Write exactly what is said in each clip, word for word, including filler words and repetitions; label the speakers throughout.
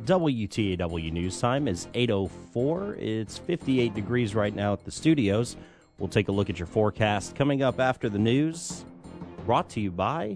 Speaker 1: W T A W News Time is eight oh four. It's fifty-eight degrees right now at the studios. We'll take a look at your forecast coming up after the news. Brought to you by...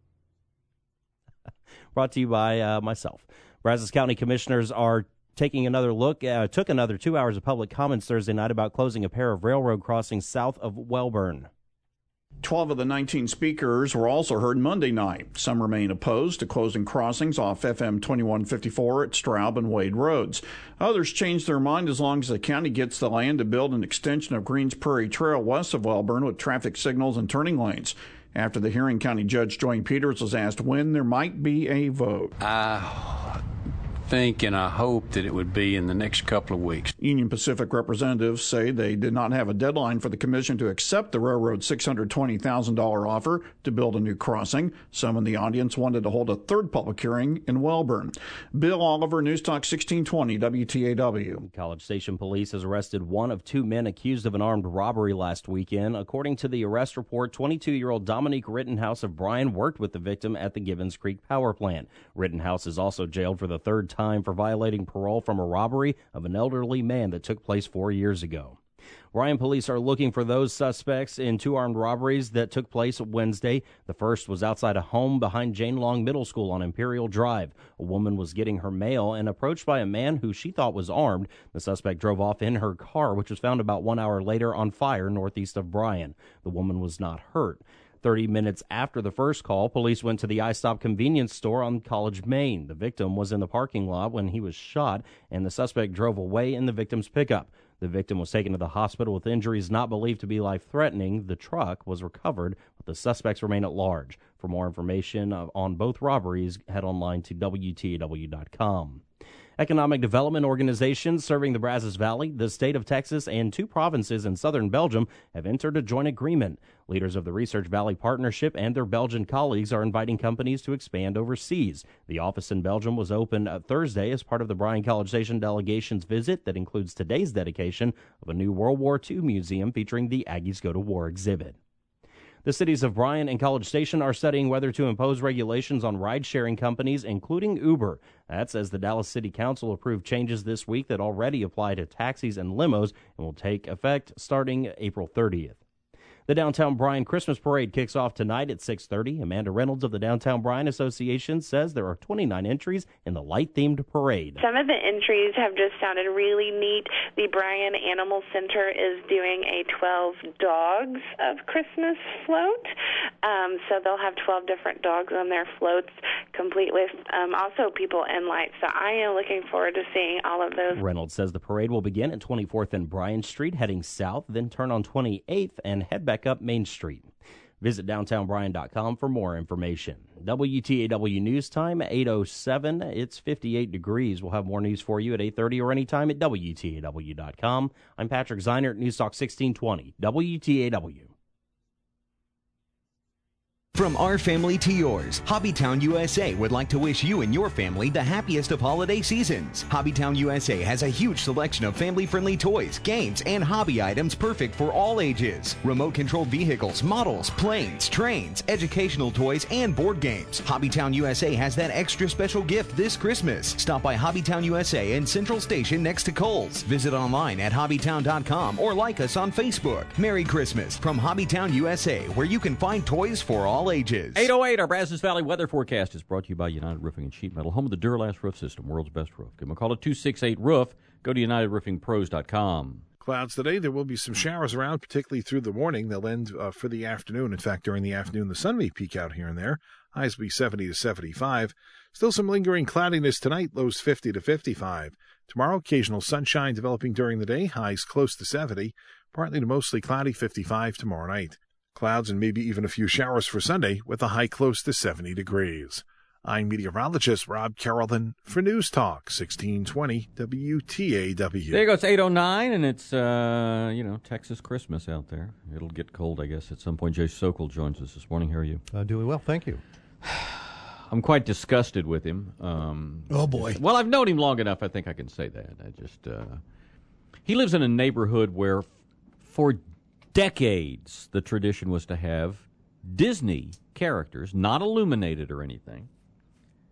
Speaker 1: Brought to you by uh, myself. Brazos County Commissioners are taking another look, uh, took another two hours of public comments Thursday night about closing a pair of railroad crossings south of Wellborn.
Speaker 2: Twelve of the nineteen speakers were also heard Monday night. Some remain opposed to closing crossings off F M twenty-one fifty-four at Straub and Wade Roads. Others changed their mind as long as the county gets the land to build an extension of Greens Prairie Trail west of Wellborn with traffic signals and turning lanes. After the hearing, County Judge Joyne Peters was asked when there might be a vote.
Speaker 3: I think and I hope that it would be in the next couple of weeks.
Speaker 2: Union Pacific representatives say they did not have a deadline for the commission to accept the railroad's six hundred twenty thousand dollars offer to build a new crossing. Some in the audience wanted to hold a third public hearing in Wellborn. Bill Oliver, News Talk sixteen twenty W T A W.
Speaker 1: College Station Police has arrested one of two men accused of an armed robbery last weekend. According to the arrest report, twenty-two-year-old Dominique Rittenhouse of Bryan worked with the victim at the Gibbons Creek Power Plant. Rittenhouse is also jailed for the third time time for violating parole from a robbery of an elderly man that took place four years ago. Bryan police are looking for those suspects in two armed robberies that took place Wednesday. The first was outside a home behind Jane Long Middle School on Imperial Drive. A woman was getting her mail and approached by a man who she thought was armed. The suspect drove off in her car, which was found about one hour later on fire northeast of Bryan. The woman was not hurt. Thirty minutes after the first call, police went to the iStop convenience store on College, Maine. The victim was in the parking lot when he was shot, and the suspect drove away in the victim's pickup. The victim was taken to the hospital with injuries not believed to be life-threatening. The truck was recovered, but the suspects remain at large. For more information on both robberies, head online to W T A W dot com. Economic development organizations serving the Brazos Valley, the state of Texas, and two provinces in southern Belgium have entered a joint agreement. Leaders of the Research Valley Partnership and their Belgian colleagues are inviting companies to expand overseas. The office in Belgium was opened Thursday as part of the Bryan College Station delegation's visit that includes today's dedication of a new World War Two museum featuring the Aggies Go to War exhibit. The cities of Bryan and College Station are studying whether to impose regulations on ride-sharing companies, including Uber. That's as the Dallas City Council approved changes this week that already apply to taxis and limos and will take effect starting April thirtieth. The Downtown Bryan Christmas Parade kicks off tonight at six thirty. Amanda Reynolds of the Downtown Bryan Association says there are twenty-nine entries in the light-themed parade.
Speaker 4: Some of the entries have just sounded really neat. The Bryan Animal Center is doing a twelve Dogs of Christmas float. Um, so they'll have twelve different dogs on their floats, complete with um, also people in lights. So I am looking forward to seeing all of those.
Speaker 1: Reynolds says the parade will begin at twenty-fourth and Bryan Street, heading south, then turn on twenty-eighth and head back up Main Street. Visit downtown bryan dot com for more information. W T A W News Time, eight oh seven. It's fifty-eight degrees. We'll have more news for you at eight thirty or anytime at W T A W dot com. I'm Patrick Zeinert, News Talk sixteen twenty, W T A W.
Speaker 5: From our family to yours, Hobbytown U S A would like to wish you and your family the happiest of holiday seasons. Hobbytown U S A has a huge selection of family-friendly toys, games, and hobby items perfect for all ages. Remote-controlled vehicles, models, planes, trains, educational toys, and board games. Hobbytown U S A has that extra special gift this Christmas. Stop by Hobbytown U S A in Central Station next to Kohl's. Visit online at hobbytown dot com or like us on Facebook. Merry Christmas from Hobbytown U S A, where you can find toys for all ages.
Speaker 6: eight oh eight, our Brazos Valley weather forecast is brought to you by United Roofing and Sheet Metal, home of the Duralast roof system, world's best roof. Give them a call at two six eight roof. Go to united roofing pros dot com.
Speaker 7: Clouds today. There will be some showers around, particularly through the morning. They'll end uh, for the afternoon. In fact, during the afternoon, the sun may peek out here and there. Highs will be seventy to seventy-five. Still some lingering cloudiness tonight, lows fifty to fifty-five. Tomorrow, occasional sunshine developing during the day, highs close to seventy. Partly to mostly cloudy, fifty-five tomorrow night. Clouds and maybe even a few showers for Sunday with a high close to seventy degrees. I'm meteorologist Rob Carrollton for News Talk sixteen twenty W T A W.
Speaker 6: There you go. It's eight oh nine, and it's, uh, you know, Texas Christmas out there. It'll get cold, I guess, at some point. Jay Sokol joins us this morning. How are you?
Speaker 8: Uh, doing well, thank you.
Speaker 6: I'm quite disgusted with him. Um,
Speaker 8: oh, boy.
Speaker 6: Well, I've known him long enough, I think I can say that. I just, uh, he lives in a neighborhood where for decades the tradition was to have Disney characters, not illuminated or anything,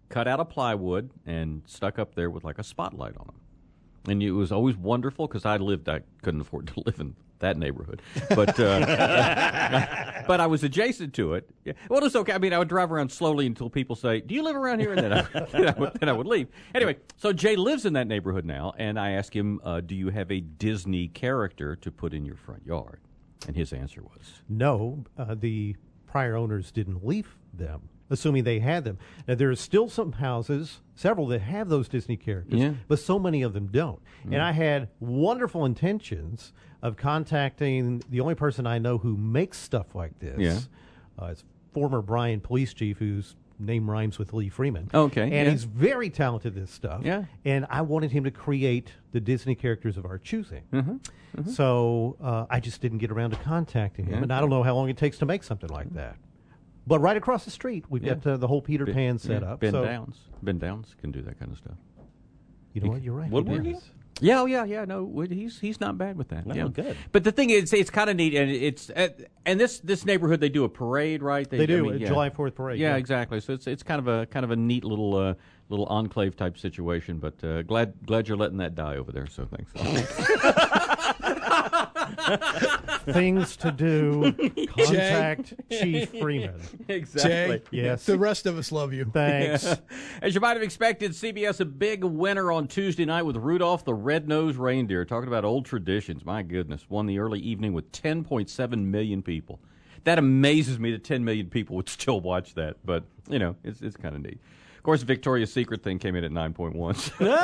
Speaker 6: cut out of plywood and stuck up there with like a spotlight on them. And it was always wonderful because I lived, I couldn't afford to live in that neighborhood, but uh, but I was adjacent to it. Yeah. Well, it's okay. I mean, I would drive around slowly until people say, "Do you live around here?" And then I, then, I would, then I would leave. Anyway, so Jay lives in that neighborhood now, and I asked him, uh, "Do you have a Disney character to put in your front yard?" And his answer was,
Speaker 8: "No, uh, the prior owners didn't leave them." Assuming they had them. Now, there are still some houses, several that have those Disney characters,
Speaker 6: yeah.
Speaker 8: but so many of them don't. Mm. And I had wonderful intentions of contacting the only person I know who makes stuff like this.
Speaker 6: Yeah.
Speaker 8: Uh, it's former Bryan police chief whose name rhymes with Lee Freeman.
Speaker 6: Okay.
Speaker 8: And
Speaker 6: yeah.
Speaker 8: he's very talented at this stuff.
Speaker 6: Yeah.
Speaker 8: And I wanted him to create the Disney characters of our choosing.
Speaker 6: Mm-hmm. Mm-hmm.
Speaker 8: So uh, I just didn't get around to contacting him.
Speaker 6: Yeah.
Speaker 8: And I don't know how long it takes to make something like that. But right across the street, we've
Speaker 6: yeah.
Speaker 8: got uh, the whole Peter
Speaker 6: ben,
Speaker 8: Pan set
Speaker 6: yeah.
Speaker 8: up.
Speaker 6: Ben
Speaker 8: so
Speaker 6: Downs. Ben Downs can do that kind of stuff.
Speaker 8: You know he, what? You're right.
Speaker 6: Woodward?
Speaker 8: He does.
Speaker 6: Yeah, oh, yeah, yeah. No, he's he's not bad with that.
Speaker 1: No,
Speaker 6: yeah.
Speaker 1: good.
Speaker 6: But the thing is, it's kind of neat, and it's uh, and this this neighborhood they do a parade, right?
Speaker 8: They, they do
Speaker 6: I mean,
Speaker 8: a
Speaker 6: yeah.
Speaker 8: July Fourth parade.
Speaker 6: Yeah,
Speaker 8: yeah,
Speaker 6: exactly. So it's it's kind of a kind of a neat little uh, little enclave type situation. But uh, glad glad you're letting that die over there. So thanks.
Speaker 8: Things to do. Contact Chief Freeman.
Speaker 6: Exactly.
Speaker 9: Jay,
Speaker 8: yes.
Speaker 9: The rest of us love you.
Speaker 8: Thanks.
Speaker 6: As you might have expected, C B S a big winner on Tuesday night with Rudolph the Red-Nosed Reindeer. Talking about old traditions. My goodness. Won the early evening with ten point seven million people. That amazes me that ten million people would still watch that. But, you know, it's it's kind of neat. Of course, Victoria's Secret thing came in at nine point one.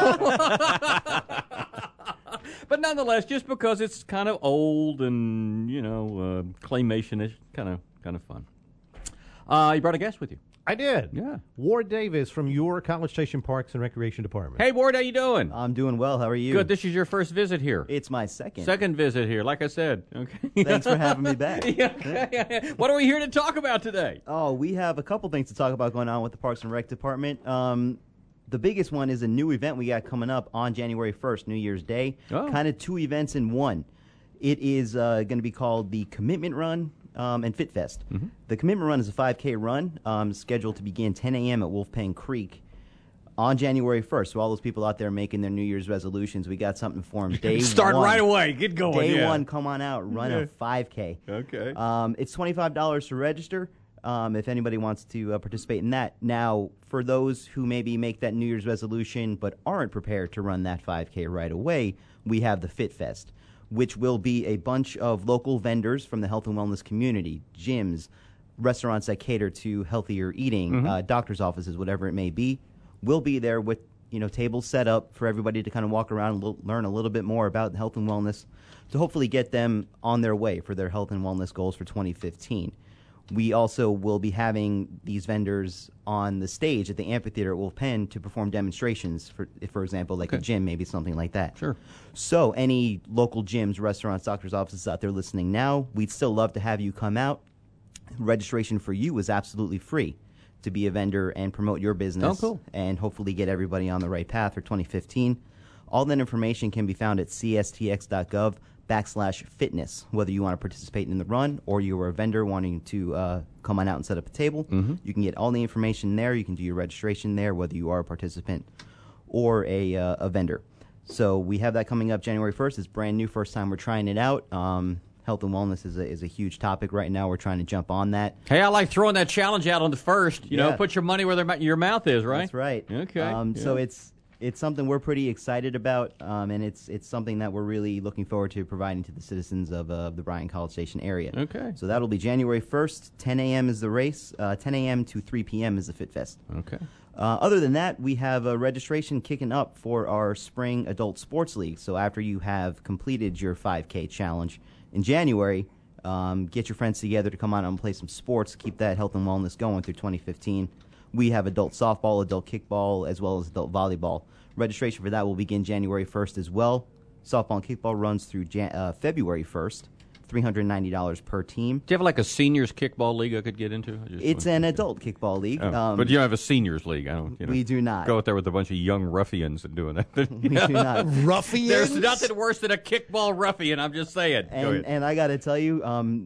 Speaker 6: But nonetheless, just because it's kind of old and, you know, uh, claymation-ish, kind of kind of fun. Uh, you brought a guest with you.
Speaker 8: I did.
Speaker 6: Yeah.
Speaker 8: Ward Davis from your College Station Parks and Recreation Department.
Speaker 6: Hey, Ward, how you doing?
Speaker 10: I'm doing well. How are you?
Speaker 6: Good. This is your first visit here.
Speaker 10: It's my second.
Speaker 6: Second visit here, like I said. Okay.
Speaker 10: Thanks for having me back.
Speaker 6: yeah, yeah, yeah. What are we here to talk about today?
Speaker 10: Oh, we have a couple things to talk about going on with the Parks and Rec Department. Um, the biggest one is a new event we got coming up on January first, New Year's Day. Oh. Kind of two events in one. It is uh, going to be called the Commitment Run um, and Fit Fest. Mm-hmm. The Commitment Run is a five K run um, scheduled to begin ten a.m. at Wolfpen Creek on January first. So all those people out there making their New Year's resolutions, we got something for them. Day
Speaker 6: Start
Speaker 10: one,
Speaker 6: right away. Get going.
Speaker 10: Day
Speaker 6: yeah.
Speaker 10: one, come on out, run a five K.
Speaker 6: Okay.
Speaker 10: Um, it's twenty-five dollars to register. Um, if anybody wants to uh, participate in that. Now, for those who maybe make that New Year's resolution but aren't prepared to run that five K right away, we have the Fit Fest, which will be a bunch of local vendors from the health and wellness community, gyms, restaurants that cater to healthier eating, mm-hmm. uh, doctor's offices, whatever it may be. We'll be there with, you know, tables set up for everybody to kind of walk around and l- learn a little bit more about health and wellness to hopefully get them on their way for their health and wellness goals for twenty fifteen. We also will be having these vendors on the stage at the amphitheater at Wolfpen to perform demonstrations, for, for example, like okay. a gym, maybe something like that.
Speaker 6: Sure.
Speaker 10: So any local gyms, restaurants, doctors' offices out there listening now, we'd still love to have you come out. Registration for you is absolutely free to be a vendor and promote your business.
Speaker 6: Oh, cool.
Speaker 10: And hopefully get everybody on the right path for twenty fifteen. All that information can be found at c s t x dot gov backslash fitness, whether you want to participate in the run or you are a vendor wanting to uh, come on out and set up a table. Mm-hmm. You can get all the information there. You can do your registration there, whether you are a participant or a, uh, a vendor. So we have that coming up January first. It's brand new, first time we're trying it out. Um, health and wellness is a, is a huge topic right now. We're trying to jump on that.
Speaker 6: Hey, I like throwing that challenge out on the first. You yeah. know, put your money where their, your mouth is, right?
Speaker 10: That's right.
Speaker 6: Okay.
Speaker 10: Um,
Speaker 6: yeah.
Speaker 10: So it's It's something we're pretty excited about, um, and it's it's something that we're really looking forward to providing to the citizens of uh, the Bryan College Station area.
Speaker 6: Okay.
Speaker 10: So that'll be January first, ten a.m. is the race, uh, ten a.m. to three p.m. is the Fit Fest.
Speaker 6: Okay.
Speaker 10: Uh, other than that, we have a registration kicking up for our Spring Adult Sports League. So after you have completed your five K challenge in January, um, get your friends together to come out and play some sports, keep that health and wellness going through twenty fifteen. We have adult softball, adult kickball, as well as adult volleyball. Registration for that will begin January first as well. Softball and kickball runs through Jan- uh, February first, three hundred ninety dollars per team.
Speaker 6: Do you have like a seniors kickball league I could get into?
Speaker 10: It's an adult kickball league.
Speaker 6: Oh,
Speaker 10: um,
Speaker 6: but you don't have a seniors league. I don't. You know,
Speaker 10: we do not.
Speaker 6: Go out there with a bunch of young ruffians and doing that.
Speaker 10: We do not.
Speaker 9: Ruffians?
Speaker 6: There's nothing worse than a kickball ruffian, I'm just saying.
Speaker 10: And, and I got to tell you, um,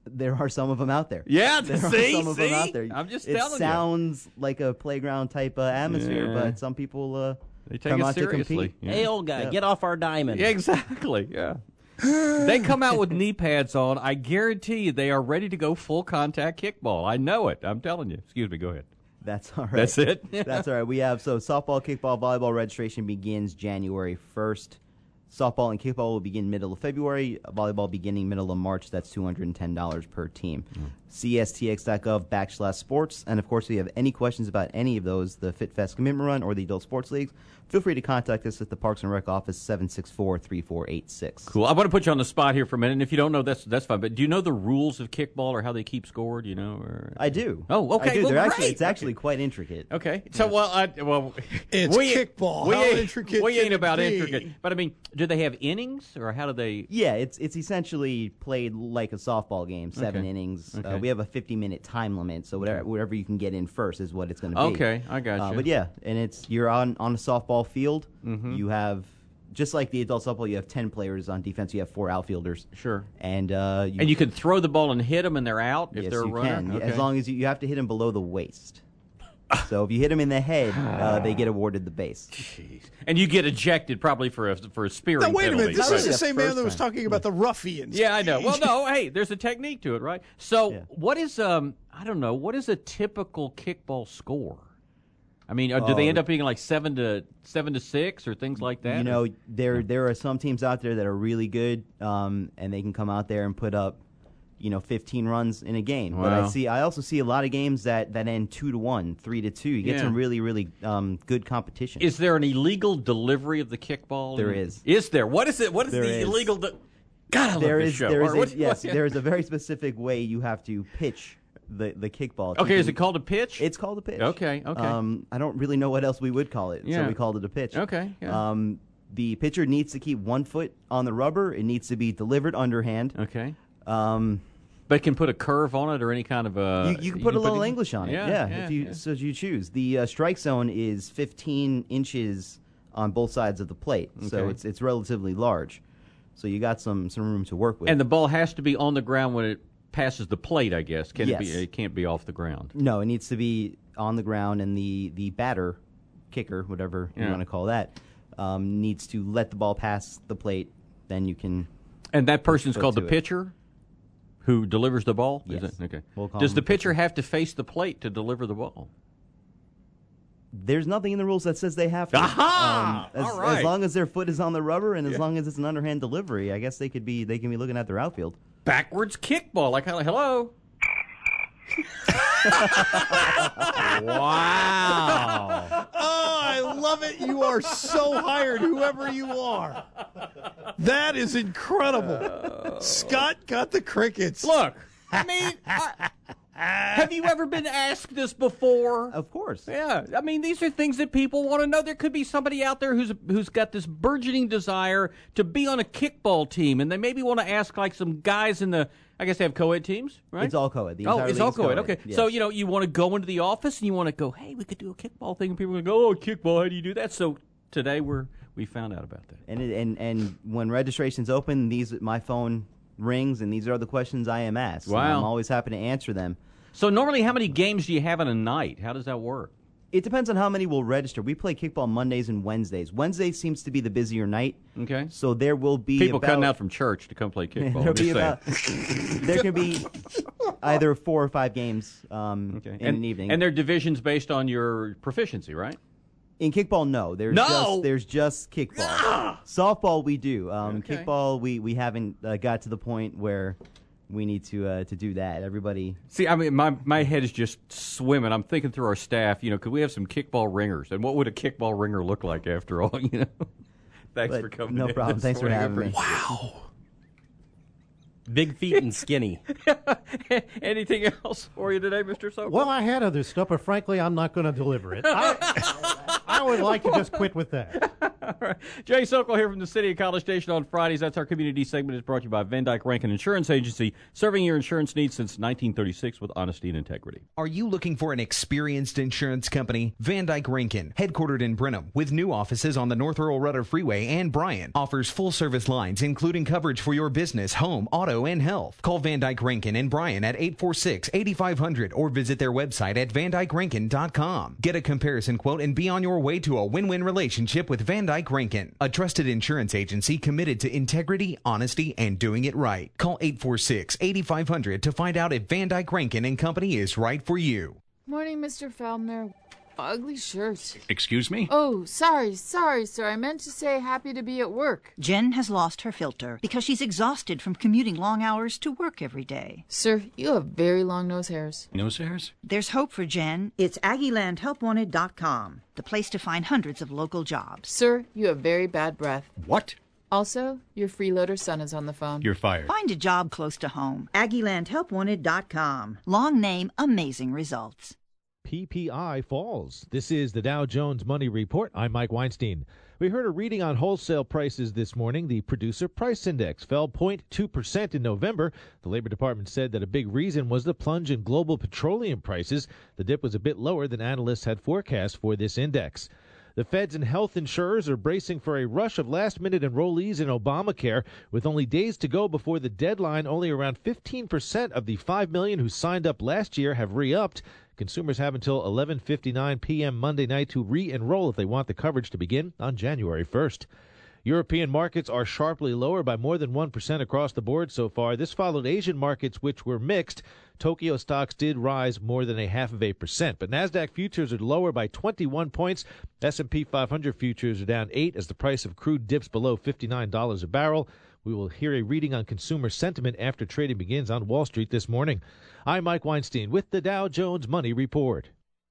Speaker 10: There are some of them out there.
Speaker 6: Yeah,
Speaker 10: there
Speaker 6: see,
Speaker 10: are some of
Speaker 6: see?
Speaker 10: them out there.
Speaker 6: I'm just
Speaker 10: it
Speaker 6: telling you.
Speaker 10: It sounds like a playground type uh, atmosphere,
Speaker 6: Yeah.
Speaker 10: but some people uh,
Speaker 6: They take
Speaker 10: come
Speaker 6: it
Speaker 10: out to
Speaker 6: seriously.
Speaker 10: compete.
Speaker 6: Yeah.
Speaker 1: Hey, old guy,
Speaker 10: Yeah.
Speaker 1: get off our diamond.
Speaker 6: Yeah, exactly. Yeah. They come out with knee pads on. I guarantee you they are ready to go full contact kickball. I know it. I'm telling you. Excuse me. Go ahead.
Speaker 10: That's all right.
Speaker 6: That's it?
Speaker 10: That's all right. We have, so softball, kickball, volleyball registration begins January first. Softball and kickball will begin middle of February. Volleyball beginning middle of March. That's two hundred ten dollars per team. Mm. C S T X dot gov backslash sports. And, of course, if you have any questions about any of those, the FitFest Commitment Run or the Adult Sports Leagues, feel free to contact us at the Parks and Rec office, seven six four, three four eight six.
Speaker 6: Cool. I want to put you on the spot here for a minute. And if you don't know, that's that's fine. But do you know the rules of kickball or how they keep score? Do you know? Or...
Speaker 10: I do.
Speaker 6: Oh, okay.
Speaker 10: I do.
Speaker 6: Well,
Speaker 10: They're
Speaker 6: great.
Speaker 10: actually, it's actually
Speaker 6: Okay.
Speaker 10: quite intricate.
Speaker 6: Okay. So, well, I, well,
Speaker 9: It's
Speaker 6: we,
Speaker 9: kickball.
Speaker 6: We
Speaker 9: How
Speaker 6: ain't,
Speaker 9: intricate
Speaker 6: We
Speaker 9: can
Speaker 6: ain't
Speaker 9: it
Speaker 6: about
Speaker 9: be?
Speaker 6: intricate. But, I mean, do they have innings or how do they?
Speaker 10: Yeah, it's it's essentially played like a softball game, seven
Speaker 6: Okay.
Speaker 10: innings.
Speaker 6: Okay.
Speaker 10: Uh, we have a fifty-minute time limit, so whatever whatever you can get in first is what it's going to be.
Speaker 6: Okay, I got
Speaker 10: Uh,
Speaker 6: you.
Speaker 10: but yeah, and it's you're on, on a softball field.
Speaker 6: Mm-hmm.
Speaker 10: You have, just like the adult softball, you have ten players on defense. You have four outfielders.
Speaker 6: Sure.
Speaker 10: And uh, you,
Speaker 6: And you can throw the ball and hit them and they're out if
Speaker 10: yes,
Speaker 6: they're a
Speaker 10: you
Speaker 6: runner?
Speaker 10: can,
Speaker 6: Okay.
Speaker 10: as long as you, you have to hit them below the waist. So if you hit them in the head, uh, they get awarded the base.
Speaker 6: Jeez. And you get ejected probably for a for a spearing
Speaker 9: Now, wait a minute.
Speaker 6: penalty.
Speaker 9: This
Speaker 10: Not
Speaker 9: is the
Speaker 10: really
Speaker 9: same
Speaker 10: the
Speaker 9: man
Speaker 10: first
Speaker 9: that was
Speaker 10: time.
Speaker 9: talking about the ruffians.
Speaker 6: Yeah, I know. Well, no, hey, there's a technique to it, right? So,
Speaker 10: Yeah.
Speaker 6: what is um, I don't know, what is a typical kickball score? I mean, uh, do they
Speaker 10: Oh.
Speaker 6: end up being like seven to seven to six or things like that?
Speaker 10: You
Speaker 6: or-
Speaker 10: know, there there are some teams out there that are really good, um, and they can come out there and put up, you know, fifteen runs in a game. But I
Speaker 6: Wow.
Speaker 10: see, I also see a lot of games that, that end two to one, three to two. You get
Speaker 6: Yeah.
Speaker 10: some really really um, good competition.
Speaker 6: Is there an illegal delivery of the kickball?
Speaker 10: There is.
Speaker 6: Is there? What is it? What is
Speaker 10: There
Speaker 6: the
Speaker 10: is.
Speaker 6: illegal? De- God, I love
Speaker 10: there
Speaker 6: this
Speaker 10: is
Speaker 6: show.
Speaker 10: there is
Speaker 6: Or
Speaker 10: a,
Speaker 6: what-
Speaker 10: yes
Speaker 6: what-
Speaker 10: there is a very specific way you have to pitch the the kickball. If you
Speaker 6: Okay, is
Speaker 10: can-
Speaker 6: it called a pitch?
Speaker 10: It's called a pitch.
Speaker 6: Okay, okay.
Speaker 10: Um, I don't really know what else we would call it,
Speaker 6: Yeah.
Speaker 10: so we called it a pitch.
Speaker 6: Okay, yeah.
Speaker 10: Um, the pitcher needs to keep one foot on the rubber. It needs to be delivered underhand.
Speaker 6: Okay.
Speaker 10: Um,
Speaker 6: But can put a curve on it or any kind of a.
Speaker 10: you, you can put a little
Speaker 6: it-
Speaker 10: English on it.
Speaker 6: Yeah,
Speaker 10: Yeah,
Speaker 6: yeah,
Speaker 10: if you
Speaker 6: yeah.
Speaker 10: so you choose. The uh, strike zone is fifteen inches on both sides of the plate, so
Speaker 6: Okay.
Speaker 10: it's it's relatively large. So you got some some room to work with.
Speaker 6: And the ball has to be on the ground when it passes the plate, I guess. Can it be?
Speaker 10: Yes.
Speaker 6: It can't be off the ground.
Speaker 10: No, it needs to be on the ground, and the, the batter, kicker, whatever you
Speaker 6: Yeah.
Speaker 10: want to call that, um, needs to let the ball pass the plate. Then you can.
Speaker 6: And that person's
Speaker 10: foot
Speaker 6: called the
Speaker 10: to it.
Speaker 6: pitcher, who delivers the ball. Is
Speaker 10: Yes.
Speaker 6: it? Okay.
Speaker 10: We'll call
Speaker 6: Does
Speaker 10: him
Speaker 6: the
Speaker 10: the
Speaker 6: pitcher
Speaker 10: pitcher.
Speaker 6: have to face the plate to deliver the ball?
Speaker 10: There's nothing in the rules that says they have to.
Speaker 6: Aha!
Speaker 10: Um, as,
Speaker 6: All right.
Speaker 10: as long as their foot is on the rubber, and as
Speaker 6: Yeah.
Speaker 10: long as it's an underhand delivery, I guess they could be they can be looking at their outfield.
Speaker 6: Backwards kickball, like hello.
Speaker 9: Wow. Oh, I love it. You are so hired, whoever you are. That is incredible. Scott got the crickets.
Speaker 6: Look, I mean, I, have you ever been asked this before?
Speaker 10: Of course.
Speaker 6: Yeah, I mean, these are things that people want to know. There could be somebody out there who's who's got this burgeoning desire to be on a kickball team, and they maybe want to ask like some guys in the. I guess they have co-ed teams, right?
Speaker 10: It's all co-ed. The
Speaker 6: oh,
Speaker 10: entire
Speaker 6: it's
Speaker 10: league
Speaker 6: all
Speaker 10: is
Speaker 6: co-ed.
Speaker 10: co-ed,
Speaker 6: Okay,
Speaker 10: yes.
Speaker 6: so you know you want to go into the office and you want to go, hey, we could do a kickball thing, and people are going to go, oh, kickball, how do you do that? So today we're we found out about that.
Speaker 10: And it, and and when registration's open, these my phone rings, and these are the questions I am asked. and
Speaker 6: Wow.
Speaker 10: I'm always happy to answer them.
Speaker 6: So normally, how many games do you have in a night? How does that work?
Speaker 10: It depends on how many will register. We play kickball Mondays and Wednesdays. Wednesday seems to be the busier night.
Speaker 6: Okay.
Speaker 10: So there will be
Speaker 6: People
Speaker 10: about,
Speaker 6: cutting out from church to come play kickball.
Speaker 10: There'll
Speaker 6: I'm
Speaker 10: be
Speaker 6: just saying.
Speaker 10: about there can be either four or five games um,
Speaker 6: Okay.
Speaker 10: in
Speaker 6: and,
Speaker 10: an evening.
Speaker 6: And they're divisions based on your proficiency, right?
Speaker 10: In kickball, no. There's
Speaker 6: No!
Speaker 10: just there's just kickball. Softball, we do. Um,
Speaker 6: Okay.
Speaker 10: Kickball, we we haven't uh, got to the point where we need to uh, to do that. Everybody.
Speaker 6: See, I mean, my my head is just swimming. I'm thinking through our staff. You know, could we have some kickball ringers? And what would a kickball ringer look like after all? You know. Thanks
Speaker 10: But
Speaker 6: for coming.
Speaker 10: no
Speaker 6: in
Speaker 10: problem.
Speaker 6: this
Speaker 10: Thanks for
Speaker 6: morning. I
Speaker 10: having me.
Speaker 6: appreciate
Speaker 1: Big feet and skinny.
Speaker 6: it. Anything else for you today, Mister Sokol?
Speaker 8: Well, I had other stuff, but frankly, I'm not going to deliver it. I, I would like to just quit with that.
Speaker 6: All right. Jay Sokol here from the City of College Station on Fridays. That's our community segment. It's brought to you by Van Dyke Rankin Insurance Agency, serving your insurance needs since nineteen thirty-six with honesty and integrity.
Speaker 5: Are you looking for an experienced insurance company? Van Dyke Rankin, headquartered in Brenham, with new offices on the North Earl Rudder Freeway and Bryan, offers full-service lines, including coverage for your business, home, auto, and health. Call Van Dyke Rankin in Bryan at eight four six, eight five zero zero or visit their website at van dyke rankin dot com. Get a comparison quote and be on your way to a win-win relationship with Van Dyke Rankin, a trusted insurance agency committed to integrity, honesty, and doing it right. Call eight four six, eight five zero zero to find out if Van Dyke Rankin and Company is right for you.
Speaker 11: Morning, Mister Feldner. Ugly shirt.
Speaker 12: Excuse me?
Speaker 11: Oh, sorry, sorry, sir. I meant to say happy to be at work.
Speaker 13: Jen has lost her filter because she's exhausted from commuting long hours to work every day.
Speaker 11: Sir, you have very long nose hairs.
Speaker 12: Nose hairs?
Speaker 13: There's hope for Jen. It's Aggie Land Help Wanted dot com, the place to find hundreds of local jobs.
Speaker 11: Sir, you have very bad breath.
Speaker 12: What?
Speaker 11: Also, your freeloader son is on the phone.
Speaker 12: You're fired.
Speaker 13: Find a job close to home. Aggie Land Help Wanted dot com. Long name, amazing results.
Speaker 14: P P I falls. This is the Dow Jones Money Report. I'm Mike Weinstein. We heard a reading on wholesale prices this morning. The Producer Price Index fell zero point two percent in November. The Labor Department said that a big reason was the plunge in global petroleum prices. The dip was a bit lower than analysts had forecast for this index. The feds and health insurers are bracing for a rush of last-minute enrollees in Obamacare. With only days to go before the deadline, only around fifteen percent of the five million who signed up last year have re-upped. Consumers have until eleven fifty-nine p.m. Monday night to re-enroll if they want the coverage to begin on January first. European markets are sharply lower by more than one percent across the board so far. This followed Asian markets, which were mixed. Tokyo stocks did rise more than a half of a percent, but NASDAQ futures are lower by twenty-one points. S and P five hundred futures are down eight as the price of crude dips below fifty-nine dollars a barrel. We will hear a reading on consumer sentiment after trading begins on Wall Street this morning. I'm Mike Weinstein with the Dow Jones Money Report.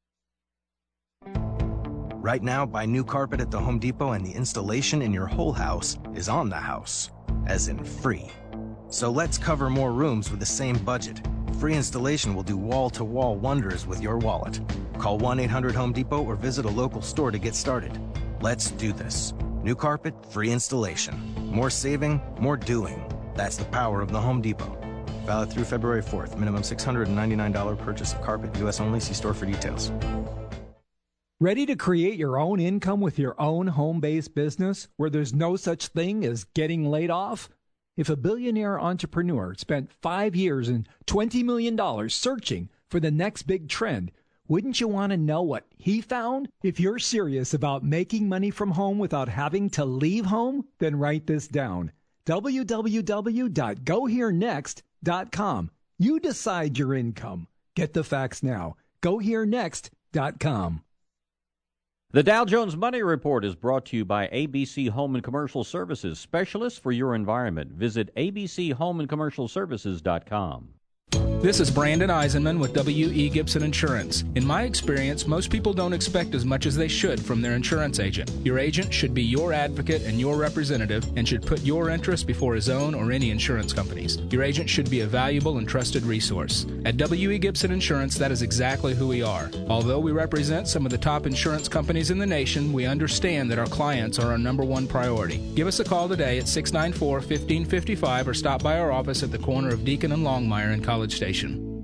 Speaker 15: Right now, buy new carpet at the Home Depot and the installation in your whole house is on the house, as in free. So let's cover more rooms with the same budget. Free installation will do wall-to-wall wonders with your wallet. Call one eight hundred Home Depot or visit a local store to get started. Let's do this. New carpet, free installation. More saving, more doing. That's the power of the Home Depot. Valid through February fourth. Minimum six hundred ninety-nine dollars purchase of carpet. U S only. See store for details.
Speaker 16: Ready to create your own income with your own home-based business where there's no such thing as getting laid off? If a billionaire entrepreneur spent five years and twenty million dollars searching for the next big trend, wouldn't you want to know what he found? If you're serious about making money from home without having to leave home, then write this down. w w w dot go here next dot com. You decide your income. Get the facts now. go here next dot com.
Speaker 6: The Dow Jones Money Report is brought to you by A B C Home and Commercial Services, specialists for your environment. Visit a b c home and commercial services dot com.
Speaker 17: This is Brandon Eisenman with W E. Gibson Insurance. In my experience, most people don't expect as much as they should from their insurance agent. Your agent should be your advocate and your representative and should put your interests before his own or any insurance company's. Your agent should be a valuable and trusted resource. At W E. Gibson Insurance, that is exactly who we are. Although we represent some of the top insurance companies in the nation, we understand that our clients are our number one priority. Give us a call today at six nine four, one five five five or stop by our office at the corner of Deacon and Longmire in College Station.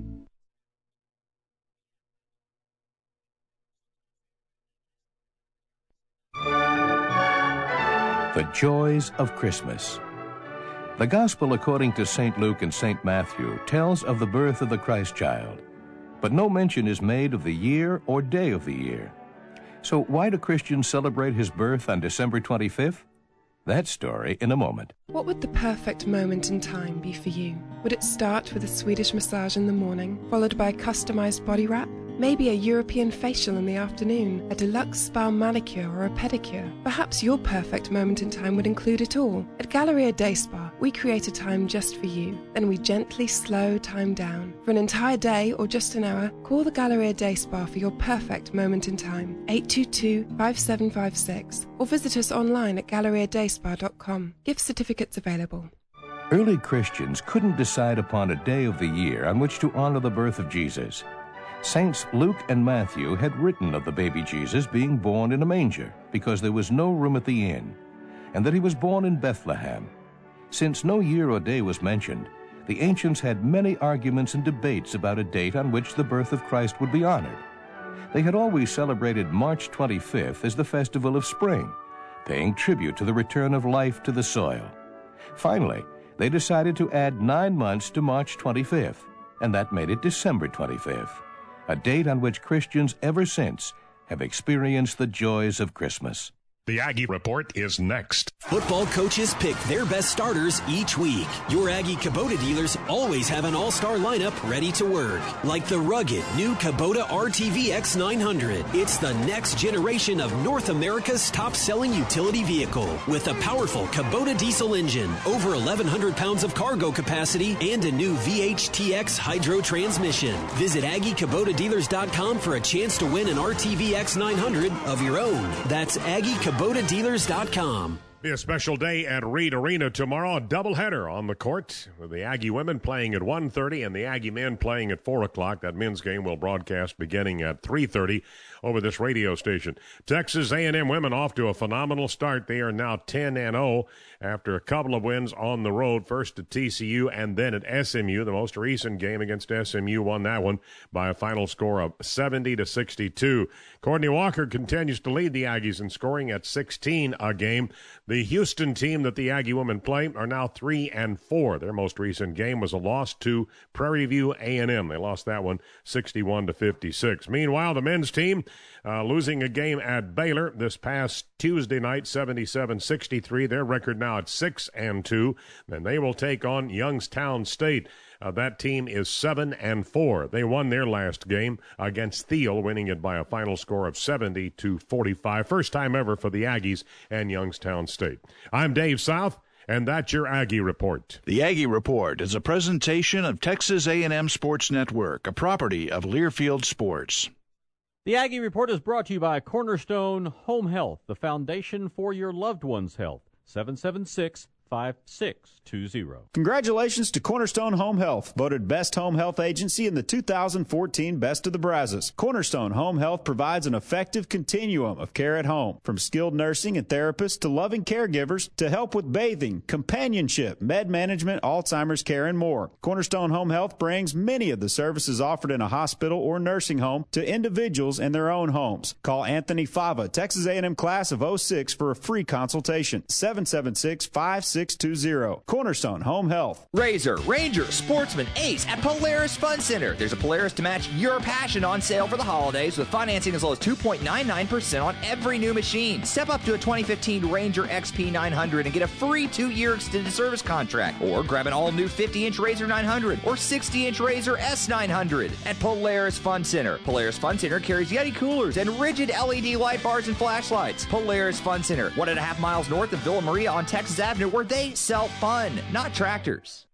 Speaker 18: The joys of Christmas. The Gospel according to Saint Luke and Saint Matthew tells of the birth of the Christ child, but no mention is made of the year or day of the year. So why do Christians celebrate his birth on December twenty-fifth? That story in a moment.
Speaker 19: What would the perfect moment in time be for you? Would it start with a Swedish massage in the morning, followed by a customized body wrap? Maybe a European facial in the afternoon, a deluxe spa manicure or a pedicure. Perhaps your perfect moment in time would include it all. At Galleria Day Spa, we create a time just for you. Then we gently slow time down. For an entire day or just an hour, call the Galleria Day Spa for your perfect moment in time. eight two two, five seven five six or visit us online at galleria day spa dot com. Gift certificates available.
Speaker 18: Early Christians couldn't decide upon a day of the year on which to honor the birth of Jesus. Saints Luke and Matthew had written of the baby Jesus being born in a manger because there was no room at the inn, and that he was born in Bethlehem. Since no year or day was mentioned, the ancients had many arguments and debates about a date on which the birth of Christ would be honored. They had always celebrated March twenty-fifth as the festival of spring, paying tribute to the return of life to the soil. Finally, they decided to add nine months to March twenty-fifth, and that made it December twenty-fifth, a date on which Christians ever since have experienced the joys of Christmas.
Speaker 12: The Aggie Report is next.
Speaker 20: Football coaches pick their best starters each week. Your Aggie Kubota dealers always have an all-star lineup ready to work. Like the rugged new Kubota R T V X nine hundred. It's the next generation of North America's top-selling utility vehicle. With a powerful Kubota diesel engine, over eleven hundred pounds of cargo capacity, and a new V H T X hydro transmission. Visit Aggie Kubota Dealers dot com for a chance to win an R T V X nine hundred of your own. That's Aggie Kubota Dealers dot com.
Speaker 12: Be a special day at Reed Arena tomorrow. A doubleheader on the court with the Aggie women playing at one thirty and the Aggie men playing at four o'clock. That men's game will broadcast beginning at three thirty over this radio station. Texas A and M women off to a phenomenal start. They are now ten and oh after a couple of wins on the road, first at T C U and then at S M U. The most recent game against S M U won that one by a final score of seventy to sixty-two. Courtney Walker continues to lead the Aggies in scoring at sixteen a game. The Houston team that the Aggie women play are now three and four. Their most recent game was a loss to Prairie View A and M. They lost that one sixty-one to fifty-six. Meanwhile, the men's team uh, losing a game at Baylor this past Tuesday night, seventy-seven sixty-three. Their record now at six and two. Then they will take on Youngstown State. Uh, that team is seven and four. They won their last game against Thiel, winning it by a final score of seventy to forty-five. First time ever for the Aggies and Youngstown State. I'm Dave South, and that's your Aggie Report.
Speaker 21: The Aggie Report is a presentation of Texas A and M Sports Network, a property of Learfield Sports.
Speaker 6: The Aggie Report is brought to you by Cornerstone Home Health, the foundation for your loved one's health. seven seven six, five six two zero.
Speaker 22: Congratulations to Cornerstone Home Health, voted Best Home Health Agency in the two thousand fourteen Best of the Brazos. Cornerstone Home Health provides an effective continuum of care at home, from skilled nursing and therapists to loving caregivers to help with bathing, companionship, med management, Alzheimer's care, and more. Cornerstone Home Health brings many of the services offered in a hospital or nursing home to individuals in their own homes. Call Anthony Fava, Texas A and M class of oh six, for a free consultation. seven seven six, five six two zero. Cornerstone Home Health.
Speaker 23: Razor, Ranger, Sportsman, Ace at Polaris Fun Center. There's a Polaris to match your passion on sale for the holidays with financing as low as two point nine nine percent on every new machine. Step up to a twenty fifteen Ranger X P nine hundred and get a free two-year extended service contract. Or grab an all-new fifty-inch Razor nine hundred or sixty-inch Razor S nine hundred at Polaris Fun Center. Polaris Fun Center carries Yeti coolers and rigid L E D light bars and flashlights. Polaris Fun Center, one and a half miles north of Villa Maria on Texas Avenue, where they sell fun, not tractors.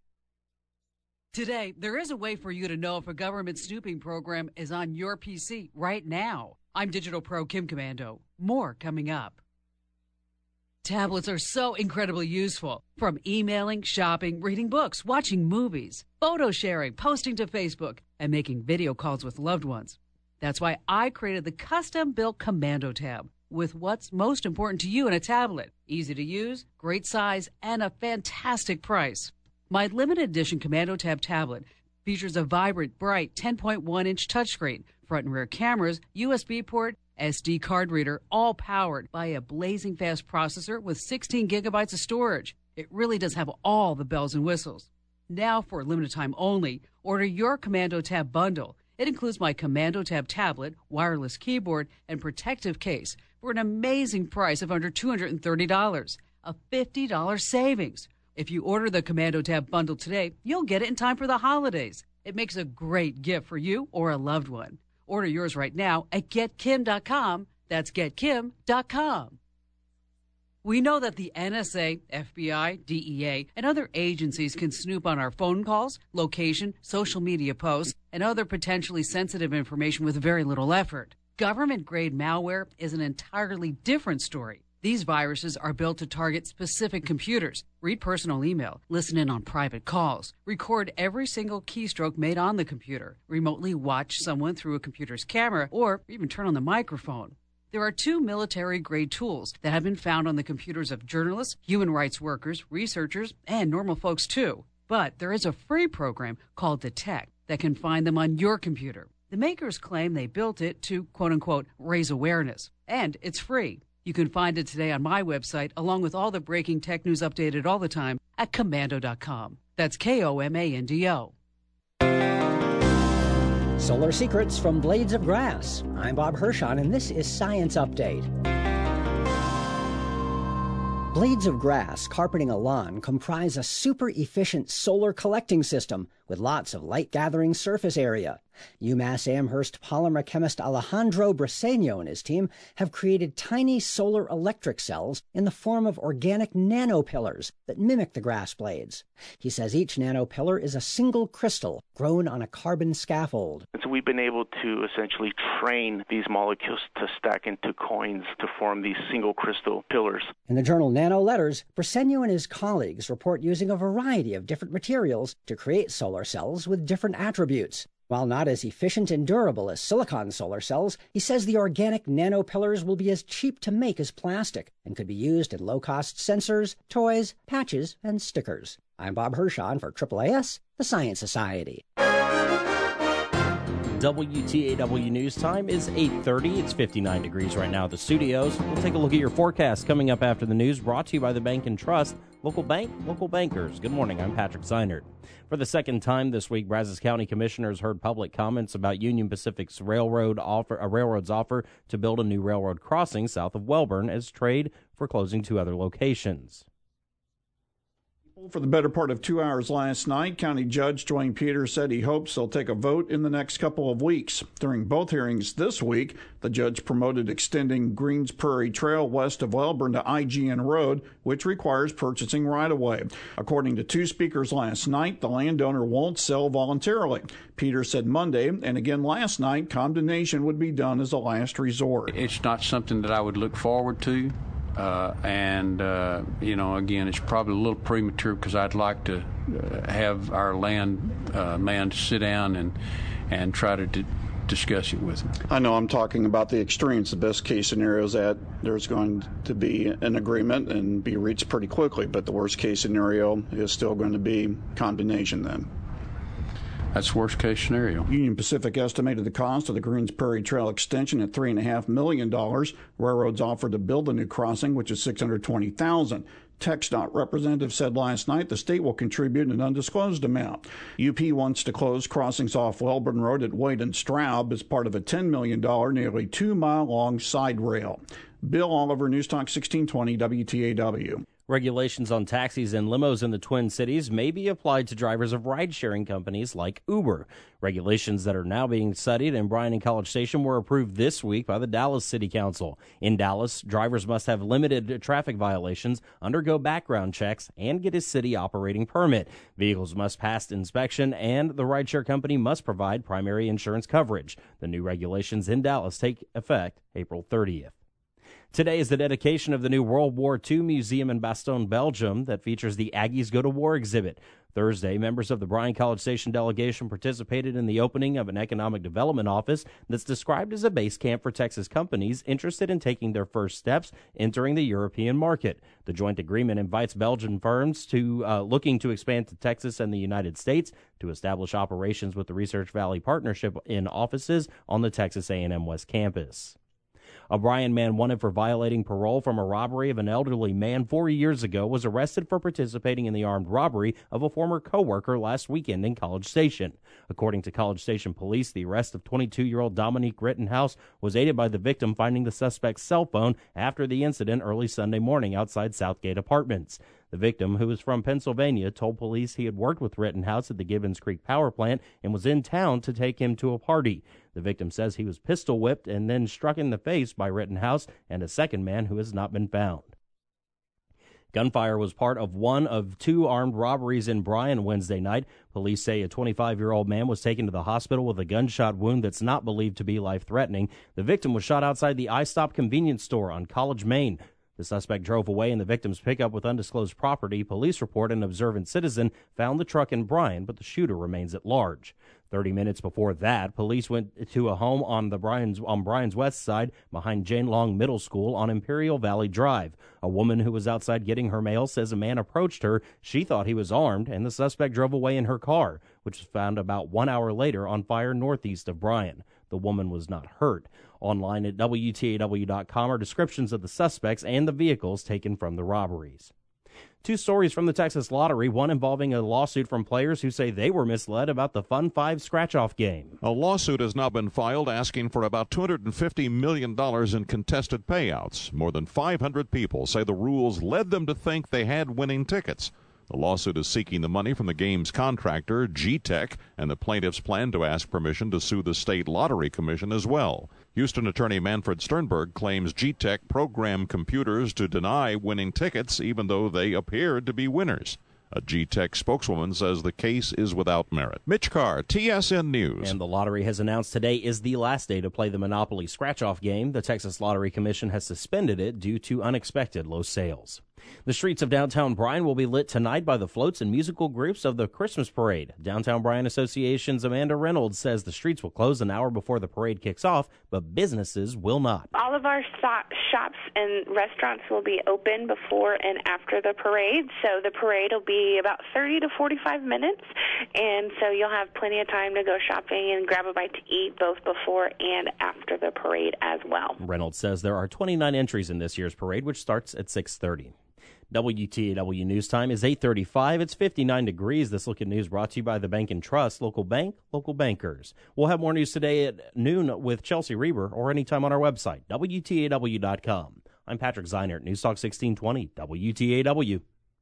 Speaker 24: Today, there is a way for you to know if a government snooping program is on your P C right now. I'm Digital Pro Kim Commando. More coming up. Tablets are so incredibly useful. From emailing, shopping, reading books, watching movies, photo sharing, posting to Facebook, and making video calls with loved ones. That's why I created the custom-built Commando tab with what's most important to you in a tablet. Easy to use, great size, and a fantastic price. My limited edition Commando Tab tablet features a vibrant, bright ten point one inch touchscreen, front and rear cameras, U S B port, S D card reader, all powered by a blazing fast processor with sixteen gigabytes of storage. It really does have all the bells and whistles. Now, for a limited time only, order your Commando Tab bundle. It includes my Commando Tab tablet, wireless keyboard, and protective case for an amazing price of under two hundred thirty dollars, a fifty dollars savings. If you order the Commando Tab bundle today, you'll get it in time for the holidays. It makes a great gift for you or a loved one. Order yours right now at get kim dot com. That's get kim dot com. We know that the N S A, F B I, D E A, and other agencies can snoop on our phone calls, location, social media posts, and other potentially sensitive information with very little effort. Government-grade malware is an entirely different story. These viruses are built to target specific computers, read personal email, listen in on private calls, record every single keystroke made on the computer, remotely watch someone through a computer's camera, or even turn on the microphone. There are two military-grade tools that have been found on the computers of journalists, human rights workers, researchers, and normal folks too. But there is a free program called Detect that can find them on your computer. The makers claim they built it to, quote-unquote, raise awareness. And it's free. You can find it today on my website, along with all the breaking tech news updated all the time at komando dot com. That's K O M A N D O.
Speaker 2: Solar Secrets from Blades of Grass. I'm Bob Hirschon, and this is Science Update. Blades of grass carpeting a lawn comprise a super-efficient solar collecting system with lots of light-gathering surface area. UMass Amherst polymer chemist Alejandro Briseño and his team have created tiny solar electric cells in the form of organic nanopillars that mimic the grass blades. He says each nanopillar is a single crystal grown on a carbon scaffold.
Speaker 3: And so we've been able to essentially train these molecules to stack into coins to form these single crystal pillars.
Speaker 2: In the journal Nano Letters, Briseño and his colleagues report using a variety of different materials to create solar cells with different attributes. While not as efficient and durable as silicon solar cells, he says the organic nanopillars will be as cheap to make as plastic and could be used in low-cost sensors, toys, patches, and stickers. I'm Bob Hirschon for triple A S, the Science Society.
Speaker 1: W T A W News Time is eight thirty. It's fifty-nine degrees right now at the studios. We'll take a look at your forecast coming up after the news, brought to you by the Bank and Trust. Local bank, local bankers. Good morning, I'm Patrick Seinert. For the second time this week, Brazos County commissioners heard public comments about Union Pacific's railroad offer, a railroad's offer to build a new railroad crossing south of Welborn as trade for closing two other locations.
Speaker 9: For the better part of two hours last night, County Judge Dwayne Peters said he hopes they'll take a vote in the next couple of weeks. During both hearings this week, the judge promoted extending Greens Prairie Trail west of Welborn to I G N Road, which requires purchasing right-of-way. According to two speakers last night, the landowner won't sell voluntarily. Peters said Monday, and again last night, condemnation would be done as a last resort.
Speaker 4: It's not something that I would look forward to. Uh, and, uh, you know, again, it's probably a little premature because I'd like to uh, have our land uh, man sit down and and try to d- discuss it with him.
Speaker 9: I know I'm talking about the extremes. The best case scenario is that there's going to be an agreement and be reached pretty quickly, but the worst case scenario is still going to be condemnation then.
Speaker 4: That's worst case scenario.
Speaker 9: Union Pacific estimated the cost of the Greens Prairie Trail extension at three and a half million dollars. Railroads offered to build the new crossing, which is six hundred twenty thousand. TxDOT representative said last night the state will contribute an undisclosed amount. U P wants to close crossings off Welborn Road at Wade and Straub as part of a ten million dollars, nearly two-mile-long side rail. Bill Oliver, News Talk sixteen twenty W T A W.
Speaker 1: Regulations on taxis and limos in the Twin Cities may be applied to drivers of ride-sharing companies like Uber. Regulations that are now being studied in Bryan and College Station were approved this week by the Dallas City Council. In Dallas, drivers must have limited traffic violations, undergo background checks, and get a city operating permit. Vehicles must pass inspection, and the rideshare company must provide primary insurance coverage. The new regulations in Dallas take effect April thirtieth. Today is the dedication of the new World War Two museum in Bastogne, Belgium, that features the Aggies Go to War exhibit. Thursday, members of the Bryan College Station delegation participated in the opening of an economic development office that's described as a base camp for Texas companies interested in taking their first steps entering the European market. The joint agreement invites Belgian firms to uh, looking to expand to Texas and the United States to establish operations with the Research Valley Partnership in offices on the Texas A and M West campus. A Bryan man wanted for violating parole from a robbery of an elderly man four years ago was arrested for participating in the armed robbery of a former co-worker last weekend in College Station. According to College Station police, the arrest of twenty-two-year-old Dominique Rittenhouse was aided by the victim finding the suspect's cell phone after the incident early Sunday morning outside Southgate Apartments. The victim, who is from Pennsylvania, told police he had worked with Rittenhouse at the Gibbons Creek power plant and was in town to take him to a party. The victim says he was pistol whipped and then struck in the face by Rittenhouse and a second man who has not been found. Gunfire was part of one of two armed robberies in Bryan Wednesday night. Police say a twenty-five-year-old man was taken to the hospital with a gunshot wound that's not believed to be life-threatening. The victim was shot outside the iStop convenience store on College, Maine. The suspect drove away in the victim's pickup with undisclosed property. Police report an observant citizen found the truck in Bryan, but the shooter remains at large. Thirty minutes before that, police went to a home on the Bryan's on Bryan's west side behind Jane Long Middle School on Imperial Valley Drive. A woman who was outside getting her mail says a man approached her. She thought he was armed, and the suspect drove away in her car, which was found about one hour later on fire northeast of Bryan. The woman was not hurt. Online at W T A W dot com are descriptions of the suspects and the vehicles taken from the robberies. Two stories from the Texas Lottery, one involving a lawsuit from players who say they were misled about the Fun five scratch-off game.
Speaker 5: A lawsuit has now been filed asking for about two hundred fifty million dollars in contested payouts. More than five hundred people say the rules led them to think they had winning tickets. The lawsuit is seeking the money from the game's contractor, G-Tech, and the plaintiffs plan to ask permission to sue the State Lottery Commission as well. Houston attorney Manfred Sternberg claims G-Tech programmed computers to deny winning tickets even though they appeared to be winners. A G-Tech spokeswoman says the case is without merit. Mitch Carr, T S N News.
Speaker 1: And the lottery has announced today is the last day to play the Monopoly scratch-off game. The Texas Lottery Commission has suspended it due to unexpected low sales. The streets of downtown Bryan will be lit tonight by the floats and musical groups of the Christmas Parade. Downtown Bryan Association's Amanda Reynolds says the streets will close an hour before the parade kicks off, but businesses will not.
Speaker 7: All of our so- shops and restaurants will be open before and after the parade, so the parade will be about thirty to forty-five minutes, and so you'll have plenty of time to go shopping and grab a bite to eat both before and after the parade as well.
Speaker 1: Reynolds says there are twenty-nine entries in this year's parade, which starts at six thirty. W T A W News Time is eight thirty-five. It's fifty-nine degrees. This Look at News brought to you by the Bank and Trust. Local bank, local bankers. We'll have more news today at noon with Chelsea Reber or anytime on our website, W T A W dot com. I'm Patrick Zeinert, News Talk sixteen twenty, W T A W.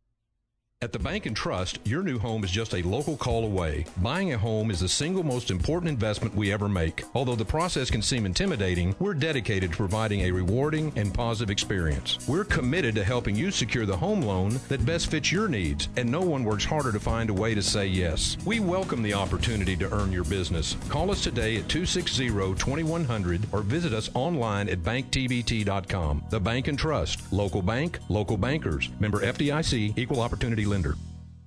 Speaker 8: At the Bank and Trust, your new home is just a local call away. Buying a home is the single most important investment we ever make. Although the process can seem intimidating, we're dedicated to providing a rewarding and positive experience. We're committed to helping you secure the home loan that best fits your needs, and no one works harder to find a way to say yes. We welcome the opportunity to earn your business. Call us today at two six zero, two one zero zero or visit us online at bank t b t dot com. The Bank and Trust, local bank, local bankers. Member F D I C, Equal Opportunity Lender.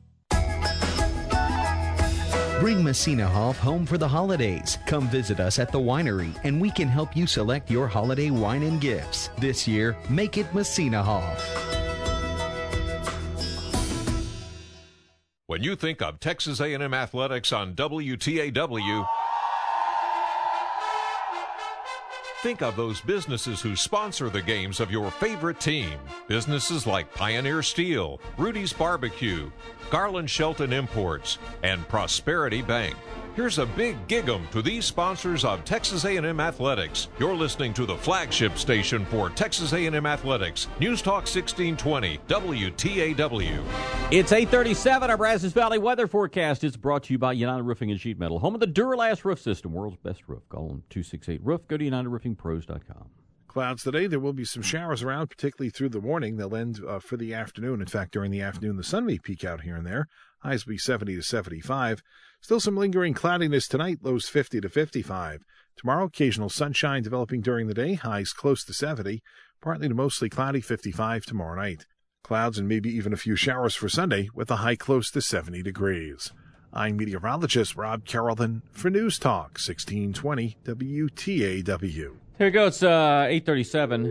Speaker 10: Bring Messina Hoff home for the holidays. Come visit us at the winery, and we can help you select your holiday wine and gifts. This year, make it Messina Hoff.
Speaker 25: When you think of Texas A and M Athletics on W T A W, think of those businesses who sponsor the games of your favorite team. Businesses like Pioneer Steel, Rudy's Barbecue, Garland Shelton Imports, and Prosperity Bank. Here's a big gig-em to these sponsors of Texas A and M Athletics. You're listening to the flagship station for Texas A and M Athletics, News Talk sixteen twenty, W T A W.
Speaker 6: It's eight thirty-seven. Our Brazos Valley weather forecast is brought to you by United Roofing and Sheet Metal, home of the Duralast Roof System, world's best roof. Call them two six eight roof. Go to united roofing pros dot com.
Speaker 26: Clouds today. There will be some showers around, particularly through the morning. They'll end uh, for the afternoon. In fact, during the afternoon, the sun may peek out here and there. Highs will be seventy to seventy-five. Still some lingering cloudiness tonight, lows fifty to fifty-five. Tomorrow, occasional sunshine developing during the day, highs close to seventy. Partly to mostly cloudy, fifty-five tomorrow night. Clouds and maybe even a few showers for Sunday with a high close to seventy degrees. I'm meteorologist Rob Carrollton for News Talk sixteen twenty W T A W.
Speaker 6: Here we go. It's uh, eight thirty-seven.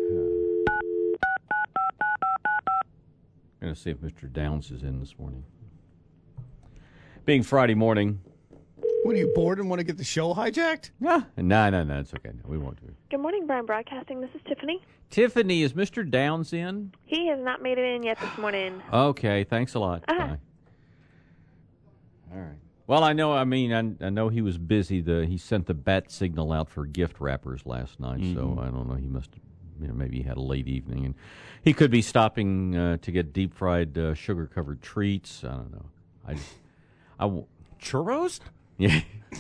Speaker 6: I'm going to see if Mister Downs is in this morning. Being Friday morning.
Speaker 27: What, are you bored and want to get the show hijacked?
Speaker 6: Yeah. No, no, no. It's okay. No, we won't do it.
Speaker 28: Good morning, Brian Broadcasting. This is Tiffany.
Speaker 6: Tiffany, is Mister Downs in?
Speaker 28: He has not made it in yet this morning.
Speaker 6: Okay. Thanks a lot.
Speaker 28: Uh-huh.
Speaker 6: Bye. All right. Well, I know, I mean, I, I know he was busy. The He sent the bat signal out for gift wrappers last night, mm-hmm. so I don't know. He must, you know, maybe he had a late evening. And he could be stopping uh, to get deep-fried uh, sugar-covered treats. I don't know. I just... I w-
Speaker 27: Churros?
Speaker 6: Yeah.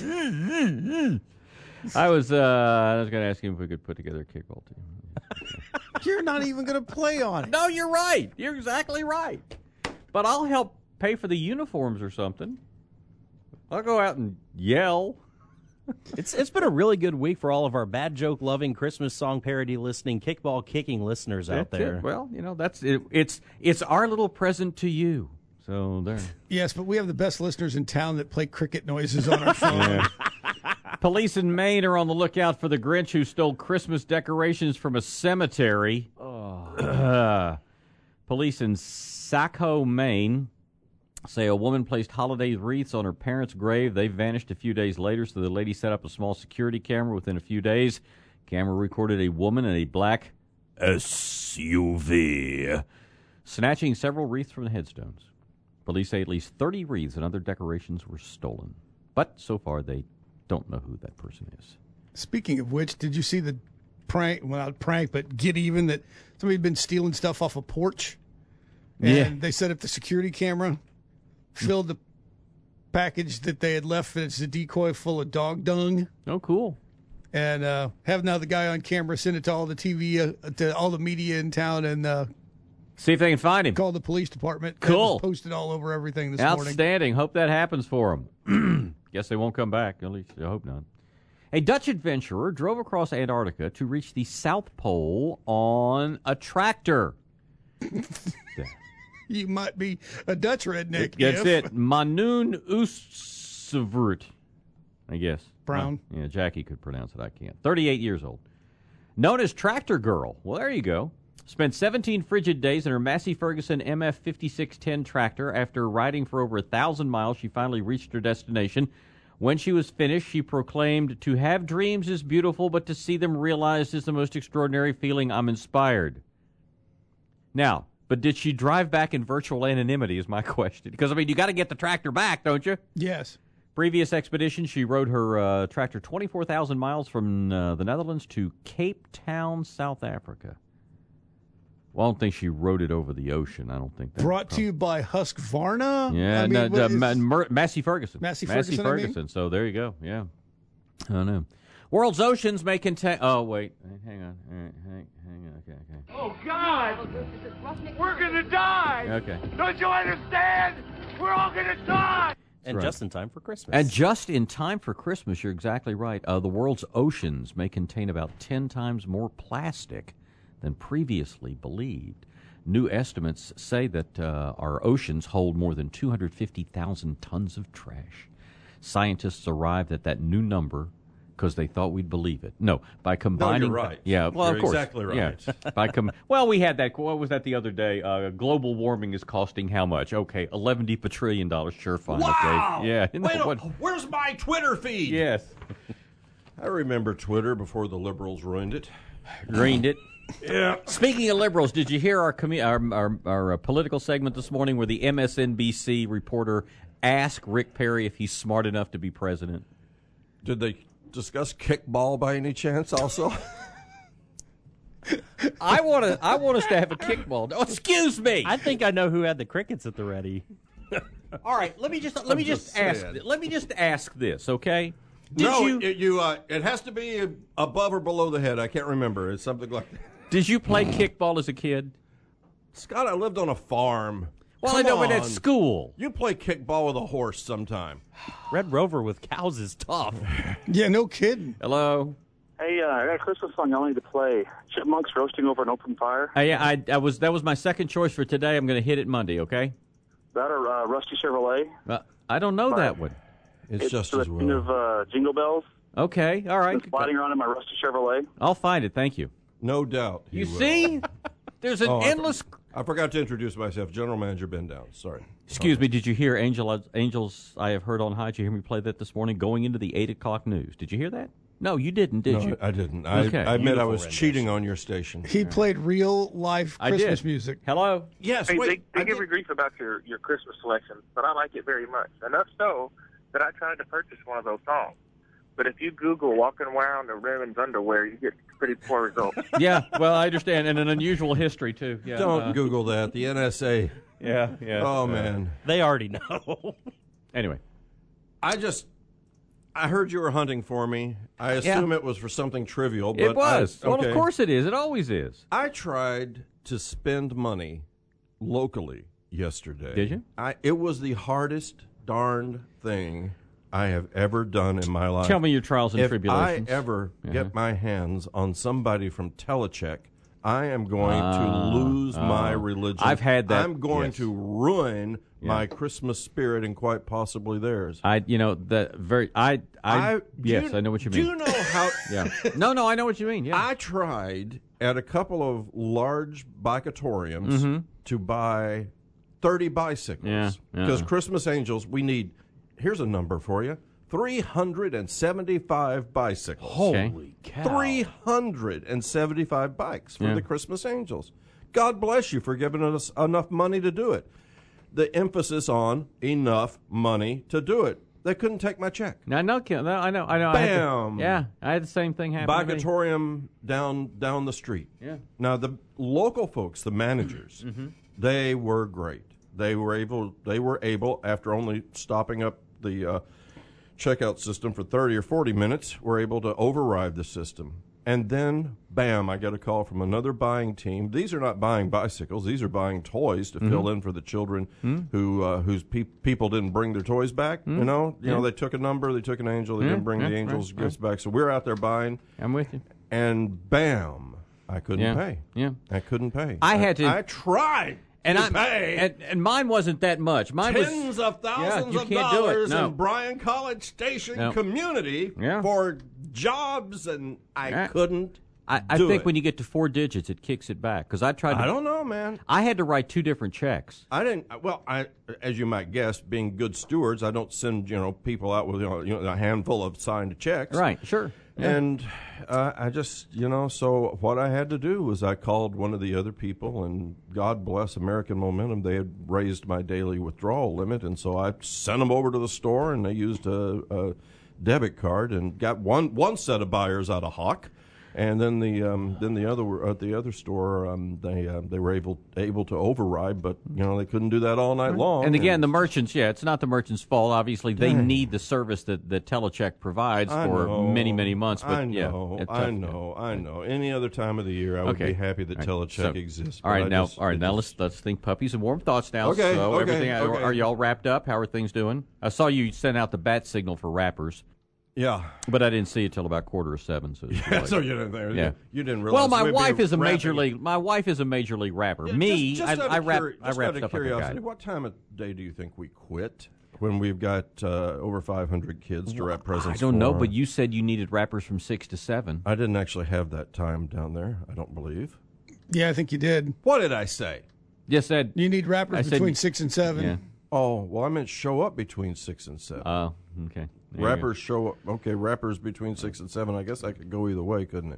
Speaker 6: I was uh, I was going to ask him if we could put together a kickball team.
Speaker 27: You're not even going to play on it.
Speaker 6: No, you're right. You're exactly right. But I'll help pay for the uniforms or something. I'll go out and yell.
Speaker 1: It's it's been a really good week for all of our bad joke loving, Christmas song parody listening, kickball kicking listeners out
Speaker 6: That's
Speaker 1: there.
Speaker 6: it. Well, you know, that's it. It's it's our little present to you. So there.
Speaker 27: Yes, but we have the best listeners in town that play cricket noises on our phone.
Speaker 6: Yeah. Police in Maine are on the lookout for the Grinch who stole Christmas decorations from a cemetery. Oh. Police in Saco, Maine, say a woman placed holiday wreaths on her parents' grave. They vanished a few days later, so the lady set up a small security camera within a few days. Camera recorded a woman in a black S U V snatching several wreaths from the headstones. Police say at least thirty wreaths and other decorations were stolen. But so far, they don't know who that person is.
Speaker 27: Speaking of which, did you see the prank, well, not prank, but get even that somebody had been stealing stuff off a porch? And
Speaker 6: Yeah.
Speaker 27: they set up the security camera, filled the package that they had left, and it's a decoy full of dog dung.
Speaker 6: Oh, cool.
Speaker 27: And uh, have now the guy on camera send it to all the T V, uh, to all the media in town, and uh,
Speaker 6: see if they can find him.
Speaker 27: Call the police department.
Speaker 6: Cool.
Speaker 27: That was posted all over everything this morning.
Speaker 6: Outstanding. Hope that happens for him. Guess they won't come back. At least I hope not. A Dutch adventurer drove across Antarctica to reach the South Pole on a tractor.
Speaker 27: You might be a Dutch redneck.
Speaker 6: That's
Speaker 27: if.
Speaker 6: it. Manoon Oostvoort, I guess.
Speaker 27: Brown.
Speaker 6: Uh, yeah, Jackie could pronounce it. I can't. thirty-eight years old. Known as Tractor Girl. Well, there you go. Spent seventeen frigid days in her Massey Ferguson M F fifty-six ten tractor. After riding for over a thousand miles, she finally reached her destination. When she was finished, she proclaimed, "To have dreams is beautiful, but to see them realized is the most extraordinary feeling. I'm inspired." Now, but did she drive back in virtual anonymity is my question. Because, I mean, you got to get the tractor back, don't you?
Speaker 27: Yes.
Speaker 6: Previous expedition, she rode her uh, tractor twenty-four thousand miles from uh, the Netherlands to Cape Town, South Africa. Well, I don't think she rode it over the ocean. I don't think that.
Speaker 27: Brought to you by Husqvarna?
Speaker 6: Yeah,
Speaker 27: I mean,
Speaker 6: no,
Speaker 27: what
Speaker 6: uh,
Speaker 27: is-
Speaker 6: Ma- Mer- Massey Ferguson.
Speaker 27: Massey
Speaker 6: Massey
Speaker 27: Ferguson, I mean?
Speaker 6: Ferguson. So there you go. Yeah. I don't know. World's oceans may contain. Oh, wait. Hang on. All right, hang, hang on. Okay, okay.
Speaker 11: Oh, God! We're gonna die!
Speaker 6: Okay.
Speaker 11: Don't you understand? We're all gonna die!
Speaker 1: And
Speaker 6: Right.
Speaker 1: just in time for Christmas.
Speaker 6: And just in time for Christmas, you're exactly right. Uh, the world's oceans may contain about ten times more plastic than previously believed. New estimates say that uh, our oceans hold more than two hundred fifty thousand tons of trash. Scientists arrived at that new number because they thought we'd believe it. No, by combining.
Speaker 13: right.
Speaker 6: Yeah, well,
Speaker 13: You're
Speaker 6: of course.
Speaker 13: exactly right.
Speaker 6: Yeah. by com- well, we had that. What was that the other day? Uh, global warming is costing how much? Okay, eleven quadrillion dollars. Sure, fine.
Speaker 13: Wow!
Speaker 6: Okay. Yeah.
Speaker 13: Wait, a- where's my Twitter feed?
Speaker 6: Yes.
Speaker 13: I remember Twitter before the liberals ruined it.
Speaker 6: Ruined it.
Speaker 13: Yeah.
Speaker 6: Speaking of liberals, did you hear our commu- our, our, our uh, political segment this morning where the M S N B C reporter asked Rick Perry if he's smart enough to be president?
Speaker 13: Did they discuss kickball by any chance also?
Speaker 6: I want to. I want us to have a kickball. Oh, excuse me.
Speaker 1: I think I know who had the crickets at the ready.
Speaker 6: All right, let me just let me
Speaker 13: I'm
Speaker 6: just,
Speaker 13: just
Speaker 6: ask.
Speaker 13: saying.
Speaker 6: Let me just ask this, okay? Did
Speaker 13: no,
Speaker 6: you
Speaker 13: it, you uh, it has to be above or below the head. I can't remember. It's something like that.
Speaker 6: did you play kickball as a kid?
Speaker 13: Scott, I lived on a farm.
Speaker 6: Well,
Speaker 13: Come
Speaker 6: I know, but at
Speaker 13: on.
Speaker 6: school.
Speaker 13: You play kickball with a horse sometime.
Speaker 1: Red Rover with cows is tough.
Speaker 27: Yeah, no kidding.
Speaker 6: Hello.
Speaker 14: Hey, uh, I got a Christmas song I need to play. Chipmunks roasting over an open fire.
Speaker 6: I, I, I was that was my second choice for today. I'm going to hit it Monday. Okay.
Speaker 14: That or uh, Rusty Chevrolet.
Speaker 6: Uh, I don't know that one.
Speaker 13: It's,
Speaker 14: It's
Speaker 13: just
Speaker 14: to the
Speaker 13: as
Speaker 14: tune
Speaker 13: well.
Speaker 14: of uh, Jingle Bells.
Speaker 6: Okay. All right.
Speaker 14: It's sliding around in my Rusty Chevrolet.
Speaker 6: I'll find it. Thank you.
Speaker 13: No doubt. he
Speaker 6: You
Speaker 13: will.
Speaker 6: see, there's an
Speaker 13: Oh, I
Speaker 6: endless.
Speaker 13: for- I forgot to introduce myself. General Manager Ben Downs. Sorry.
Speaker 6: Excuse me. Did you hear Angel, Angels? I have heard on high. Did you hear me play that this morning? Going into the eight o'clock news. Did you hear that? No, you didn't, did
Speaker 13: no,
Speaker 6: you?
Speaker 13: I didn't. I,
Speaker 6: Okay.
Speaker 13: I admit I was
Speaker 6: Beautiful
Speaker 13: cheating on your station.
Speaker 27: He played real life
Speaker 6: I did.
Speaker 27: Christmas music.
Speaker 6: Hello.
Speaker 13: Yes.
Speaker 14: Hey,
Speaker 13: wait.
Speaker 14: they,
Speaker 13: I
Speaker 14: they give
Speaker 13: did-
Speaker 14: me grief about your, your Christmas selection, but I like it very much. Enough so that I tried to purchase one of those songs. But if you Google walking around in women's underwear, you get pretty poor results.
Speaker 6: Yeah. Well, I understand, and an unusual history too. Yeah.
Speaker 13: Don't
Speaker 6: uh,
Speaker 13: Google that. The N S A.
Speaker 6: Yeah. Yeah.
Speaker 13: Oh
Speaker 6: uh,
Speaker 13: man.
Speaker 1: They already know.
Speaker 6: Anyway.
Speaker 13: I just. I heard you were hunting for me. I assume it was for something trivial. But
Speaker 6: It was.
Speaker 13: I,
Speaker 6: Well,
Speaker 13: okay.
Speaker 6: of course it is. It always is.
Speaker 13: I tried to spend money locally yesterday.
Speaker 6: Did you?
Speaker 13: I, it was the hardest darned thing I have ever done in my life.
Speaker 6: Tell me your trials and
Speaker 13: if
Speaker 6: tribulations.
Speaker 13: If I ever
Speaker 6: uh-huh.
Speaker 13: get my hands on somebody from Telecheck, I am going uh, to lose uh, my religion.
Speaker 6: I've had that.
Speaker 13: I'm going
Speaker 6: yes.
Speaker 13: to ruin
Speaker 6: yeah.
Speaker 13: my Christmas spirit and quite possibly theirs.
Speaker 6: I, you know, the very, I, I, I yes,
Speaker 13: you,
Speaker 6: I know what you
Speaker 13: do
Speaker 6: mean.
Speaker 13: Do you know how?
Speaker 6: yeah. No, no, I know what you mean. Yeah.
Speaker 13: I tried at a couple of large bikeatoriums
Speaker 6: mm-hmm.
Speaker 13: to buy thirty bicycles.
Speaker 6: Yeah.
Speaker 13: Because
Speaker 6: uh-uh.
Speaker 13: Christmas Angels, we need. Here's a number for you. three hundred seventy-five bicycles.
Speaker 6: Holy
Speaker 13: cow. three hundred seventy-five bikes for
Speaker 6: yeah.
Speaker 13: the Christmas Angels. God bless you for giving us enough money to do it. The emphasis on enough money to do it. They couldn't take my check.
Speaker 6: No, no, no I know, I know.
Speaker 13: Bam.
Speaker 6: I had to, yeah, I had the same thing happen.
Speaker 13: Bikeatorium down down the street.
Speaker 6: Yeah.
Speaker 13: Now the local folks, the managers,
Speaker 6: mm-hmm.
Speaker 13: they were great. They were able. They were able after only stopping up the uh, checkout system for thirty or forty minutes, were able to override the system. And then, bam, I get a call from another buying team. These are not buying bicycles. These are buying toys to mm-hmm. fill in for the children mm-hmm. who uh, whose pe- people didn't bring their toys back. Mm-hmm. You know, you
Speaker 6: yeah.
Speaker 13: know, they took a number, they took an angel, they
Speaker 6: yeah.
Speaker 13: didn't bring
Speaker 6: yeah.
Speaker 13: the angel's
Speaker 6: right.
Speaker 13: gifts
Speaker 6: right.
Speaker 13: back. So we're out there buying.
Speaker 6: I'm with you.
Speaker 13: And bam, I couldn't
Speaker 6: yeah.
Speaker 13: pay.
Speaker 6: Yeah,
Speaker 13: I couldn't pay.
Speaker 6: I had to.
Speaker 13: I tried.
Speaker 6: And
Speaker 13: I
Speaker 6: and, and mine wasn't that much. Mine
Speaker 13: tens
Speaker 6: was
Speaker 13: of thousands
Speaker 6: yeah,
Speaker 13: of
Speaker 6: can't
Speaker 13: dollars
Speaker 6: do it. No.
Speaker 13: in Bryan College Station
Speaker 6: no.
Speaker 13: community
Speaker 6: yeah.
Speaker 13: for jobs, and I
Speaker 6: yeah.
Speaker 13: couldn't.
Speaker 6: I, I
Speaker 13: do
Speaker 6: think
Speaker 13: it.
Speaker 6: when you get to four digits, it kicks it back. Because I tried. To,
Speaker 13: I don't know, man.
Speaker 6: I had to write two different checks.
Speaker 13: I didn't. Well, I, as you might guess, being good stewards, I don't send you know people out with you know, you know a handful of signed checks.
Speaker 6: Right. Sure. Yeah.
Speaker 13: And uh, I just, you know, so what I had to do was I called one of the other people, and God bless American Momentum, they had raised my daily withdrawal limit, and so I sent them over to the store, and they used a, a debit card and got one one set of buyers out of Hawk. And then the um, then the other were at the other store, um, they uh, they were able able to override, but you know they couldn't do that all night long.
Speaker 6: And again, and the merchants, yeah, it's not the merchants' fault. Obviously, they
Speaker 13: Dang.
Speaker 6: need the service that, that Telecheck provides
Speaker 13: I
Speaker 6: for
Speaker 13: know,
Speaker 6: many many months. But
Speaker 13: I know,
Speaker 6: yeah,
Speaker 13: I know, I know. Any other time of the year, I would
Speaker 6: okay.
Speaker 13: be happy that
Speaker 6: right.
Speaker 13: Telecheck
Speaker 6: so,
Speaker 13: exists.
Speaker 6: All right,
Speaker 13: I
Speaker 6: now,
Speaker 13: just,
Speaker 6: all right, now
Speaker 13: just,
Speaker 6: let's let's think puppies and warm thoughts now.
Speaker 13: Okay,
Speaker 6: so
Speaker 13: okay,
Speaker 6: everything,
Speaker 13: okay.
Speaker 6: Are y'all wrapped up? How are things doing? I saw you send out the bat signal for rappers.
Speaker 13: Yeah,
Speaker 6: but I didn't see it till about quarter of seven. So,
Speaker 13: yeah,
Speaker 6: like,
Speaker 13: so you didn't there.
Speaker 6: Yeah,
Speaker 13: you didn't realize.
Speaker 6: Well, my
Speaker 13: we'd
Speaker 6: wife
Speaker 13: be
Speaker 6: is a major
Speaker 13: rapping.
Speaker 6: league. My wife is a major league rapper.
Speaker 13: Yeah,
Speaker 6: Me,
Speaker 13: just, just
Speaker 6: I,
Speaker 13: out
Speaker 6: I
Speaker 13: of
Speaker 6: rap.
Speaker 13: curi-
Speaker 6: I
Speaker 13: just
Speaker 6: rap
Speaker 13: out of
Speaker 6: stuff
Speaker 13: curiosity,
Speaker 6: like a guy.
Speaker 13: what time of day do you think we quit? When we've got uh, over five hundred kids to wrap presents.
Speaker 6: I don't
Speaker 13: for?
Speaker 6: know, but you said you needed rappers from six to seven.
Speaker 13: I didn't actually have that time down there. I don't believe.
Speaker 27: Yeah, I think you did.
Speaker 13: What did I say?
Speaker 6: Yes, said
Speaker 27: you need rappers
Speaker 6: I
Speaker 27: between
Speaker 6: said,
Speaker 27: six and seven.
Speaker 6: Yeah.
Speaker 13: Oh, well, I meant show up between six and seven.
Speaker 6: Oh, uh, okay. There
Speaker 13: rappers show up. Okay, rappers between six and seven. I guess I could go either way, couldn't it?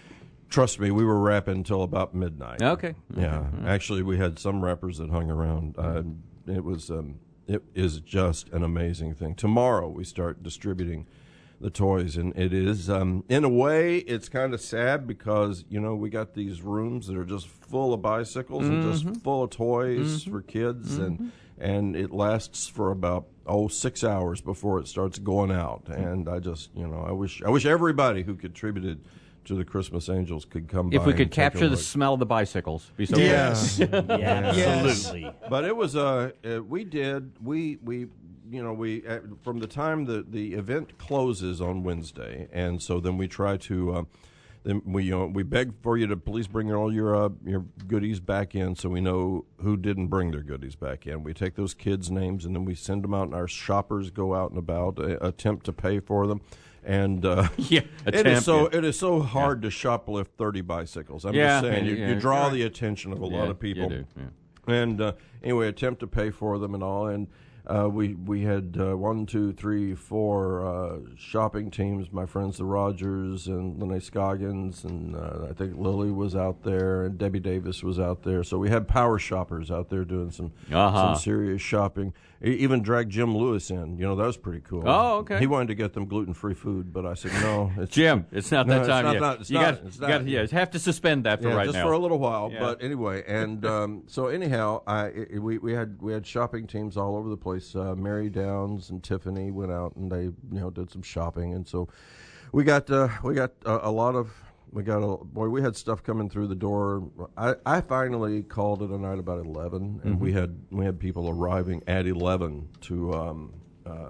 Speaker 13: Trust me, we were rapping until about midnight.
Speaker 6: Okay.
Speaker 13: Yeah.
Speaker 6: Okay.
Speaker 13: Actually, we had some rappers that hung around. Uh, it was. Um, it is just an amazing thing. Tomorrow we start distributing the toys, and it is, um, in a way, it's kind of sad because you know we got these rooms that are just full of bicycles mm-hmm. and just full of toys mm-hmm. for kids, mm-hmm. and and it lasts for about oh six hours before it starts going out. And I just, you know, I wish I wish everybody who contributed to the Christmas Angels could come
Speaker 6: if
Speaker 13: by.
Speaker 6: we could
Speaker 13: and
Speaker 6: capture
Speaker 13: take a
Speaker 6: the
Speaker 13: look.
Speaker 6: smell of the bicycles. Be so
Speaker 27: yes.
Speaker 6: yeah,
Speaker 27: yes.
Speaker 6: absolutely.
Speaker 13: But it was uh, uh we did we we you know we uh, from the time the the event closes on Wednesday, and so then we try to. Uh, Then we you know, we beg for you to please bring all your uh, your goodies back in, so we know who didn't bring their goodies back in. We take those kids' names and then we send them out, and our shoppers go out and about, uh, attempt to pay for them. And uh,
Speaker 6: yeah,
Speaker 13: it is so
Speaker 6: yeah.
Speaker 13: it is so hard yeah. to shoplift thirty bicycles. I'm
Speaker 6: yeah,
Speaker 13: just saying,
Speaker 6: yeah,
Speaker 13: you,
Speaker 6: yeah.
Speaker 13: you draw
Speaker 6: right.
Speaker 13: the attention of a
Speaker 6: yeah,
Speaker 13: lot of people.
Speaker 6: You do, yeah.
Speaker 13: And uh, anyway, attempt to pay for them and all. And uh, we we had uh, one, two, three, four uh, shopping teams. My friends, the Rogers and Lene Scoggins, and uh, I think Lily was out there, and Debbie Davis was out there. So we had power shoppers out there doing some
Speaker 6: uh-huh.
Speaker 13: some serious shopping. E- even dragged Jim Lewis in. You know, that was pretty cool.
Speaker 6: Oh, okay.
Speaker 13: He wanted to get them gluten-free food, but I said no. It's,
Speaker 6: Jim, it's not
Speaker 13: no,
Speaker 6: that time
Speaker 13: it's not,
Speaker 6: yet.
Speaker 13: Not, it's
Speaker 6: you
Speaker 13: not,
Speaker 6: got,
Speaker 13: it's
Speaker 6: you
Speaker 13: not.
Speaker 6: got, yeah, you have to suspend that for
Speaker 13: yeah,
Speaker 6: right
Speaker 13: just
Speaker 6: now.
Speaker 13: for a little while.
Speaker 6: Yeah.
Speaker 13: But anyway, and um, so anyhow, I it, we we had we had shopping teams all over the place. Uh, Mary Downs and Tiffany went out and they you know did some shopping, and so we got uh, we got a, a lot of we got a boy. We had stuff coming through the door. I, I finally called it a night about eleven, and
Speaker 6: mm-hmm.
Speaker 13: we had we had people arriving at eleven to um, uh,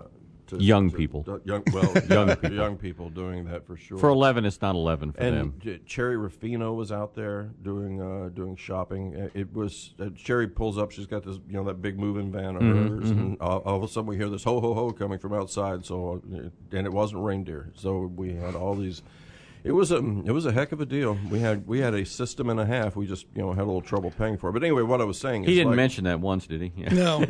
Speaker 13: to
Speaker 6: young
Speaker 13: to,
Speaker 6: people.
Speaker 13: To, young, well,
Speaker 6: young
Speaker 13: yeah,
Speaker 6: people.
Speaker 13: young people doing that for sure.
Speaker 6: For eleven, it's not eleven for
Speaker 13: and
Speaker 6: them.
Speaker 13: J- Cherry Rufino was out there doing uh, doing shopping. It was uh, Cherry pulls up. She's got this, you know, that big moving van of
Speaker 6: Mm-hmm,
Speaker 13: hers,
Speaker 6: mm-hmm.
Speaker 13: and all, all of a sudden we hear this ho ho ho coming from outside. So, uh, and it wasn't reindeer. So we had all these. It was a it was a heck of a deal. We had we had a system and a half. We just, you know, had a little trouble paying for it. But anyway, what I was saying is
Speaker 6: He didn't
Speaker 13: like,
Speaker 6: mention that once, did he? Yeah.
Speaker 27: No.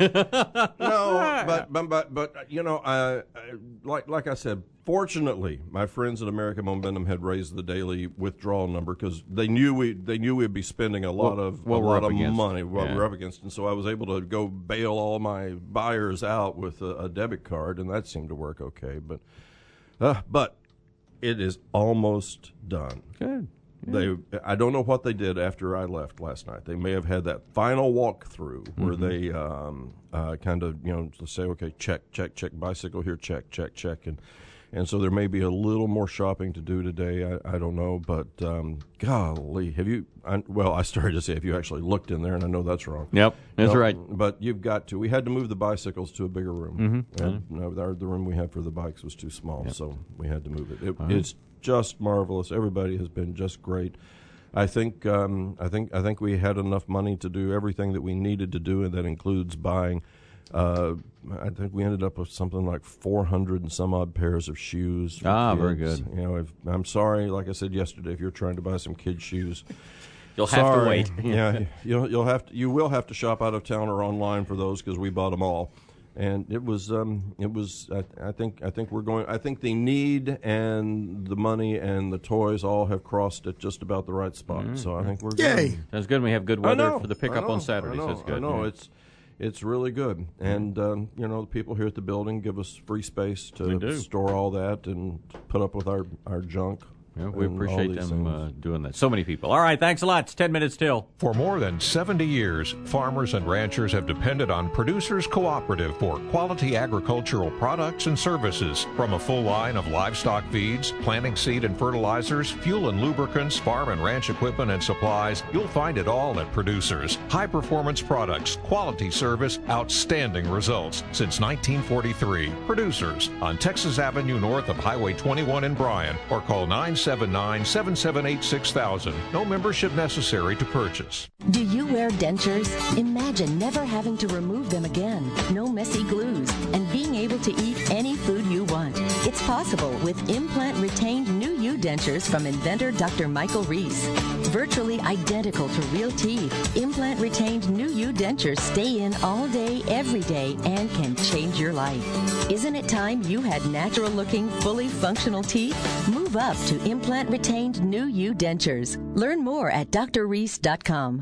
Speaker 13: no, but but but, but you know, uh, like like I said, fortunately, my friends at American Momentum had raised the daily withdrawal number because they knew we they knew we'd be spending a lot
Speaker 6: What-
Speaker 13: of
Speaker 6: what
Speaker 13: a
Speaker 6: we're
Speaker 13: lot
Speaker 6: up
Speaker 13: of
Speaker 6: against.
Speaker 13: money what
Speaker 6: Yeah.
Speaker 13: we're up against, and so I was able to go bail all my buyers out with a, a debit card, and that seemed to work okay. But uh, but it is almost done.
Speaker 6: Good.
Speaker 13: They, I don't know what they did after I left last night. They may have had that final walkthrough where
Speaker 6: Mhm.
Speaker 13: they um, uh, kind of, you know, say, okay, check, check, check, bicycle here, check, check, check, and and so there may be a little more shopping to do today. I, I don't know, but um, golly, have you? I, well, I started to say, have you actually looked in there? And I know that's wrong.
Speaker 6: Yep, that's
Speaker 13: No,
Speaker 6: right.
Speaker 13: But you've got to. We had to move the bicycles to a bigger room.
Speaker 6: Mhm.
Speaker 13: And, no, the, the room we had for the bikes was too small,
Speaker 6: Yep.
Speaker 13: so we had to move it. it
Speaker 6: All right.
Speaker 13: It's just marvelous. Everybody has been just great. I think um, I think I think we had enough money to do everything that we needed to do, and that includes buying. Uh, I think we ended up with something like four hundred and some odd pairs of shoes. for
Speaker 6: Ah, very
Speaker 13: kids.
Speaker 6: good.
Speaker 13: You know, if, I'm sorry, like I said yesterday, if you're trying to buy some kids' shoes,
Speaker 6: You'll have to
Speaker 13: sorry.
Speaker 6: wait.
Speaker 13: yeah, you'll you'll have to you will have to shop out of town or online for those because we bought them all. And it was, um, it was. I, I think, I think we're going. I think the need and the money and the toys all have crossed at just about the right spot.
Speaker 6: Mm-hmm.
Speaker 13: So I think we're
Speaker 27: Yay.
Speaker 13: good.
Speaker 6: That's good. We have good
Speaker 13: I
Speaker 6: weather
Speaker 13: know,
Speaker 6: for the
Speaker 13: I
Speaker 6: pickup
Speaker 13: know,
Speaker 6: on Saturdays.
Speaker 13: I know,
Speaker 6: That's good.
Speaker 13: I know
Speaker 6: Yeah.
Speaker 13: it's it's really good. And um, you know, the people here at the building give us free space
Speaker 6: They do.
Speaker 13: to store all that and put up with our our junk.
Speaker 6: Yeah, we
Speaker 13: and all
Speaker 6: appreciate
Speaker 13: these
Speaker 6: them
Speaker 13: things.
Speaker 6: uh, doing that. So many people. All right, thanks a lot. It's ten minutes till.
Speaker 8: For more than seventy years, farmers and ranchers have depended on Producers Cooperative for quality agricultural products and services. From a full line of livestock feeds, planting seed and fertilizers, fuel and lubricants, farm and ranch equipment and supplies, you'll find it all at Producers. High-performance products, quality service, outstanding results. Since nineteen forty-three, Producers on Texas Avenue north of Highway twenty-one in Bryan, or call nine seven nine, seven seven eight, six thousand. No membership necessary to purchase.
Speaker 12: Do you wear dentures? Imagine never having to remove them again. No messy glues. And being able to eat any food you want. It's possible with implant-retained New You dentures from inventor Doctor Michael Reese. Virtually identical to real teeth, implant-retained New You dentures stay in all day, every day, and can change your life. Isn't it time you had natural-looking, fully functional teeth? Move up to implant-retained New You dentures. Learn more at d r reese dot com.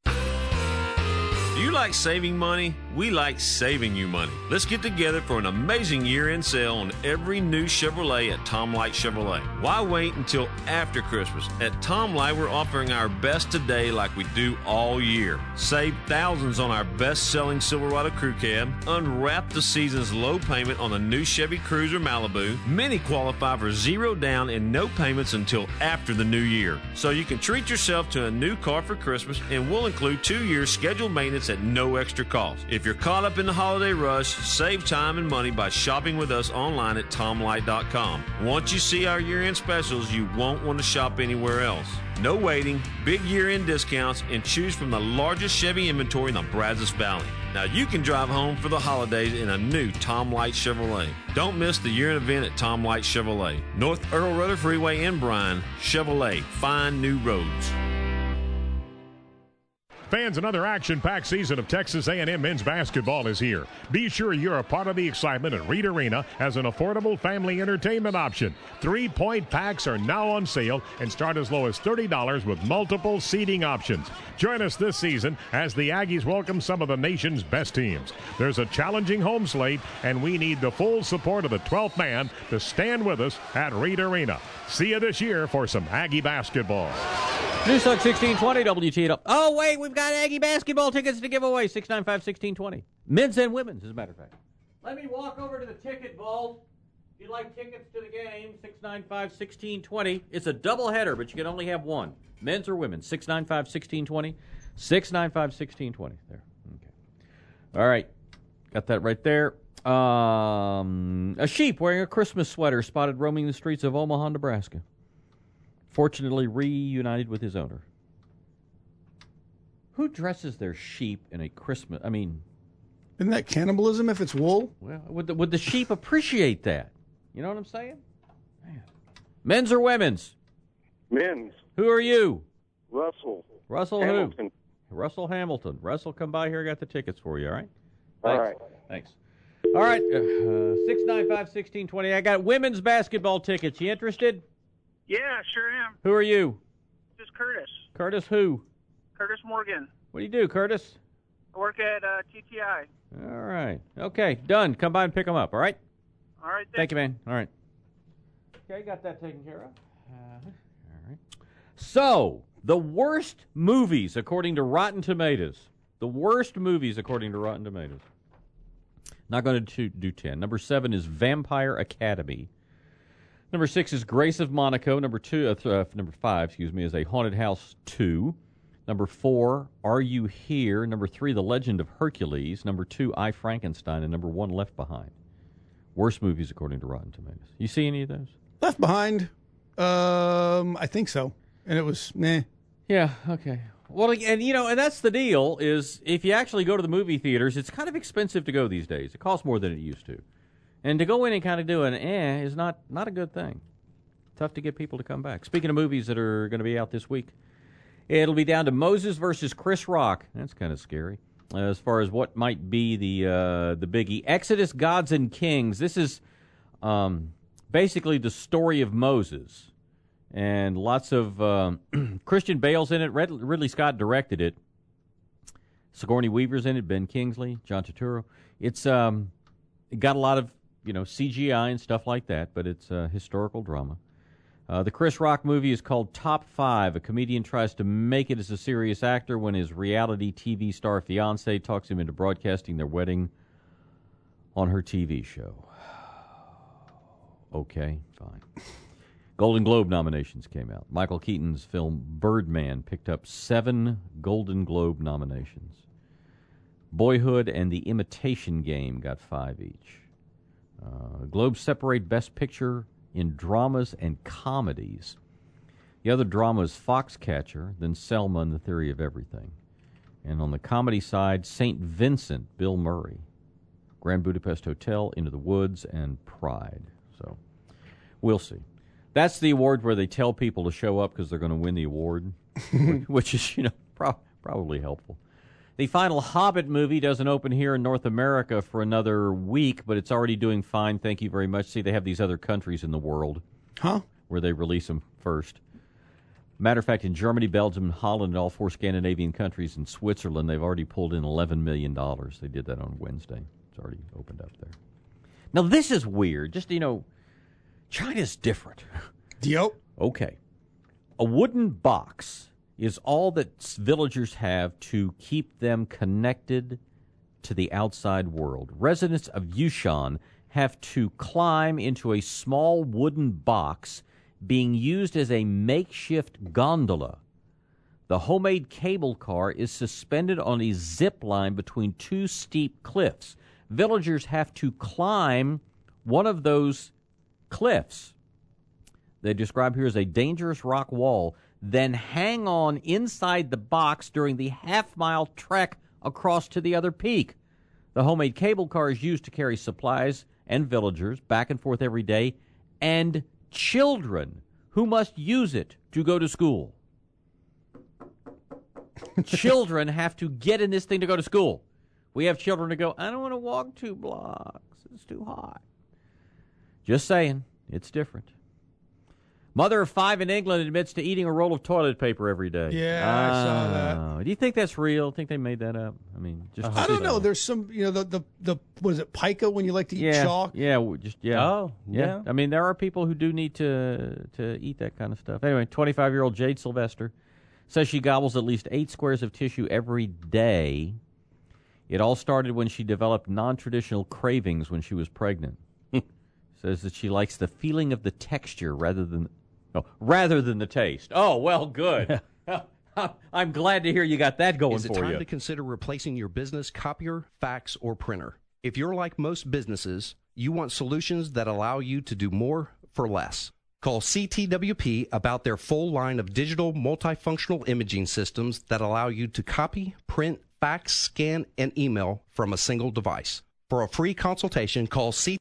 Speaker 15: Do you like saving money? We like saving you money. Let's get together for an amazing year-end sale on every new Chevrolet at Tom Light Chevrolet. Why wait until after Christmas? At Tom Light, we're offering our best today like we do all year. Save thousands on our best-selling Silverado Crew Cab. Unwrap the season's low payment on the new Chevy Cruiser Malibu. Many qualify for zero down and no payments until after the new year. So you can treat yourself to a new car for Christmas, and we'll include two years scheduled maintenance at no extra cost. If you're caught up in the holiday rush, save time and money by shopping with us online at tom light dot com. Once you see our year-end specials, you won't want to shop anywhere else. No waiting, big year-end discounts, and choose from the largest Chevy inventory in the Brazos Valley. Now you can drive home for the holidays in a new Tom Light Chevrolet. Don't miss the year-end event at Tom Light Chevrolet. North Earl Rudder Freeway in Bryan. Chevrolet, find new roads.
Speaker 16: Fans, another action-packed season of Texas A and M men's basketball is here. Be sure you're a part of the excitement at Reed Arena as an affordable family entertainment option. Three-point packs are now on sale and start as low as thirty dollars with multiple seating options. Join us this season as the Aggies welcome some of the nation's best teams. There's a challenging home slate, and we need the full support of the twelfth man to stand with us at Reed Arena. See you this year for some Aggie basketball.
Speaker 6: Newstalk sixteen twenty W T L. Oh, wait, we've got Aggie basketball tickets to give away. six nine five, one six two zero. Men's and women's, as a matter of fact. Let me walk over to the ticket vault. If you'd like tickets to the game, six nine five, one six two zero. It's a doubleheader, but you can only have one. Men's or women's, six nine five, one six two zero. six nine five, one six two zero. There. Okay. All right. Got that right there. Um, a sheep wearing a Christmas sweater spotted roaming the streets of Omaha, Nebraska. Fortunately reunited with his owner. Who dresses their sheep in a Christmas... I mean...
Speaker 27: Isn't that cannibalism if it's wool?
Speaker 6: Well, would the, would the sheep appreciate that? You know what I'm saying? Man. Men's or women's?
Speaker 17: Men's.
Speaker 6: Who are you?
Speaker 17: Russell.
Speaker 6: Russell
Speaker 17: Hamilton.
Speaker 6: who? Russell Hamilton. Russell, come by here. I got the tickets for you, all right?
Speaker 17: All
Speaker 6: Thanks.
Speaker 17: right.
Speaker 6: Thanks. All right, uh, six nine five, one six two zero. I got women's basketball tickets. You interested?
Speaker 18: Yeah, sure am.
Speaker 6: Who are you?
Speaker 18: This is Curtis.
Speaker 6: Curtis who?
Speaker 18: Curtis Morgan.
Speaker 6: What do you do, Curtis?
Speaker 18: I work at uh, T T I.
Speaker 6: All right. Okay, done. Come by and pick them up, all right?
Speaker 18: All right.
Speaker 6: Thank you, man. All right. Okay, got that taken care of. Uh, all right. So, the worst movies according to Rotten Tomatoes. The worst movies according to Rotten Tomatoes. Not going to do ten. Number seven is Vampire Academy. Number six is Grace of Monaco. Number two, uh, uh, number five, excuse me, is A Haunted House two. Number four, Are You Here? Number three, The Legend of Hercules. Number two, I, Frankenstein. And number one, Left Behind. Worst movies according to Rotten Tomatoes. You see any of those?
Speaker 27: Left Behind. Um, I think so. And it was meh.
Speaker 6: Yeah, okay. Well, and you know, and that's the deal, is if you actually go to the movie theaters, it's kind of expensive to go these days. It costs more than it used to. And to go in and kind of do an eh is not, not a good thing. Tough to get people to come back. Speaking of movies that are going to be out this week, it'll be down to Moses versus Chris Rock. That's kind of scary. Uh, as far as what might be the uh, the biggie. Exodus, Gods and Kings. This is um, basically the story of Moses. And lots of um, Christian Bale's in it. Red, Ridley Scott directed it. Sigourney Weaver's in it. Ben Kingsley, John Turturro. It's um, it got a lot of you know C G I and stuff like that, but it's a historical drama. Uh, the Chris Rock movie is called Top Five. A comedian tries to make it as a serious actor when his reality T V star fiance talks him into broadcasting their wedding on her T V show. Okay, fine. Golden Globe nominations came out. Michael Keaton's film Birdman picked up seven Golden Globe nominations. Boyhood and The Imitation Game got five each. Uh, Globes separate Best Picture in dramas and comedies. The other drama is Foxcatcher, then Selma and the Theory of Everything. And on the comedy side, Saint Vincent, Bill Murray, Grand Budapest Hotel, Into the Woods, and Pride. So, we'll see. That's the award where they tell people to show up because they're going to win the award, which is, you know, pro- probably helpful. The final Hobbit movie doesn't open here in North America for another week, but it's already doing fine. Thank you very much. See, they have these other countries in the world
Speaker 27: huh?
Speaker 6: where they release them first. Matter of fact, in Germany, Belgium, Holland, and all four Scandinavian countries, and Switzerland, they've already pulled in eleven million dollars. They did that on Wednesday. It's already opened up there. Now, this is weird. Just, you know, China's different.
Speaker 27: Yep.
Speaker 6: Okay. A wooden box is all that villagers have to keep them connected to the outside world. Residents of Yushan have to climb into a small wooden box being used as a makeshift gondola. The homemade cable car is suspended on a zip line between two steep cliffs. Villagers have to climb one of those cliffs. They describe here as a dangerous rock wall, then hang on inside the box during the half-mile trek across to the other peak. The homemade cable car is used to carry supplies and villagers back and forth every day, and children who must use it to go to school. Children have to get in this thing to go to school. We have children who go, I don't want to walk two blocks. It's too hot. Just saying, it's different. Mother of five in England admits to eating a roll of toilet paper every day.
Speaker 27: Yeah, uh, I saw that.
Speaker 6: Do you think that's real? Think they made that up? I mean, just
Speaker 27: I don't know. There's some, you know, the the, the was it pica when you like to eat
Speaker 6: yeah,
Speaker 27: chalk?
Speaker 6: Yeah, just yeah.
Speaker 27: Oh,
Speaker 6: yeah.
Speaker 27: yeah.
Speaker 6: I mean, there are people who do need to to eat that kind of stuff. Anyway, twenty-five-year-old Jade Sylvester says she gobbles at least eight squares of tissue every day. It all started when she developed non-traditional cravings when she was pregnant. Says that she likes the feeling of the texture rather than oh, rather than the taste. Oh, well, good. I'm glad to hear you got that going
Speaker 19: Is it
Speaker 6: for
Speaker 19: time
Speaker 6: you.
Speaker 19: to consider replacing your business copier, fax, or printer?
Speaker 2: If you're like most businesses, you want solutions that allow you to do more for less. Call C T W P about their full line of digital multifunctional imaging systems that allow you to copy, print, fax, scan, and email from a single device. For a free consultation, call C T W P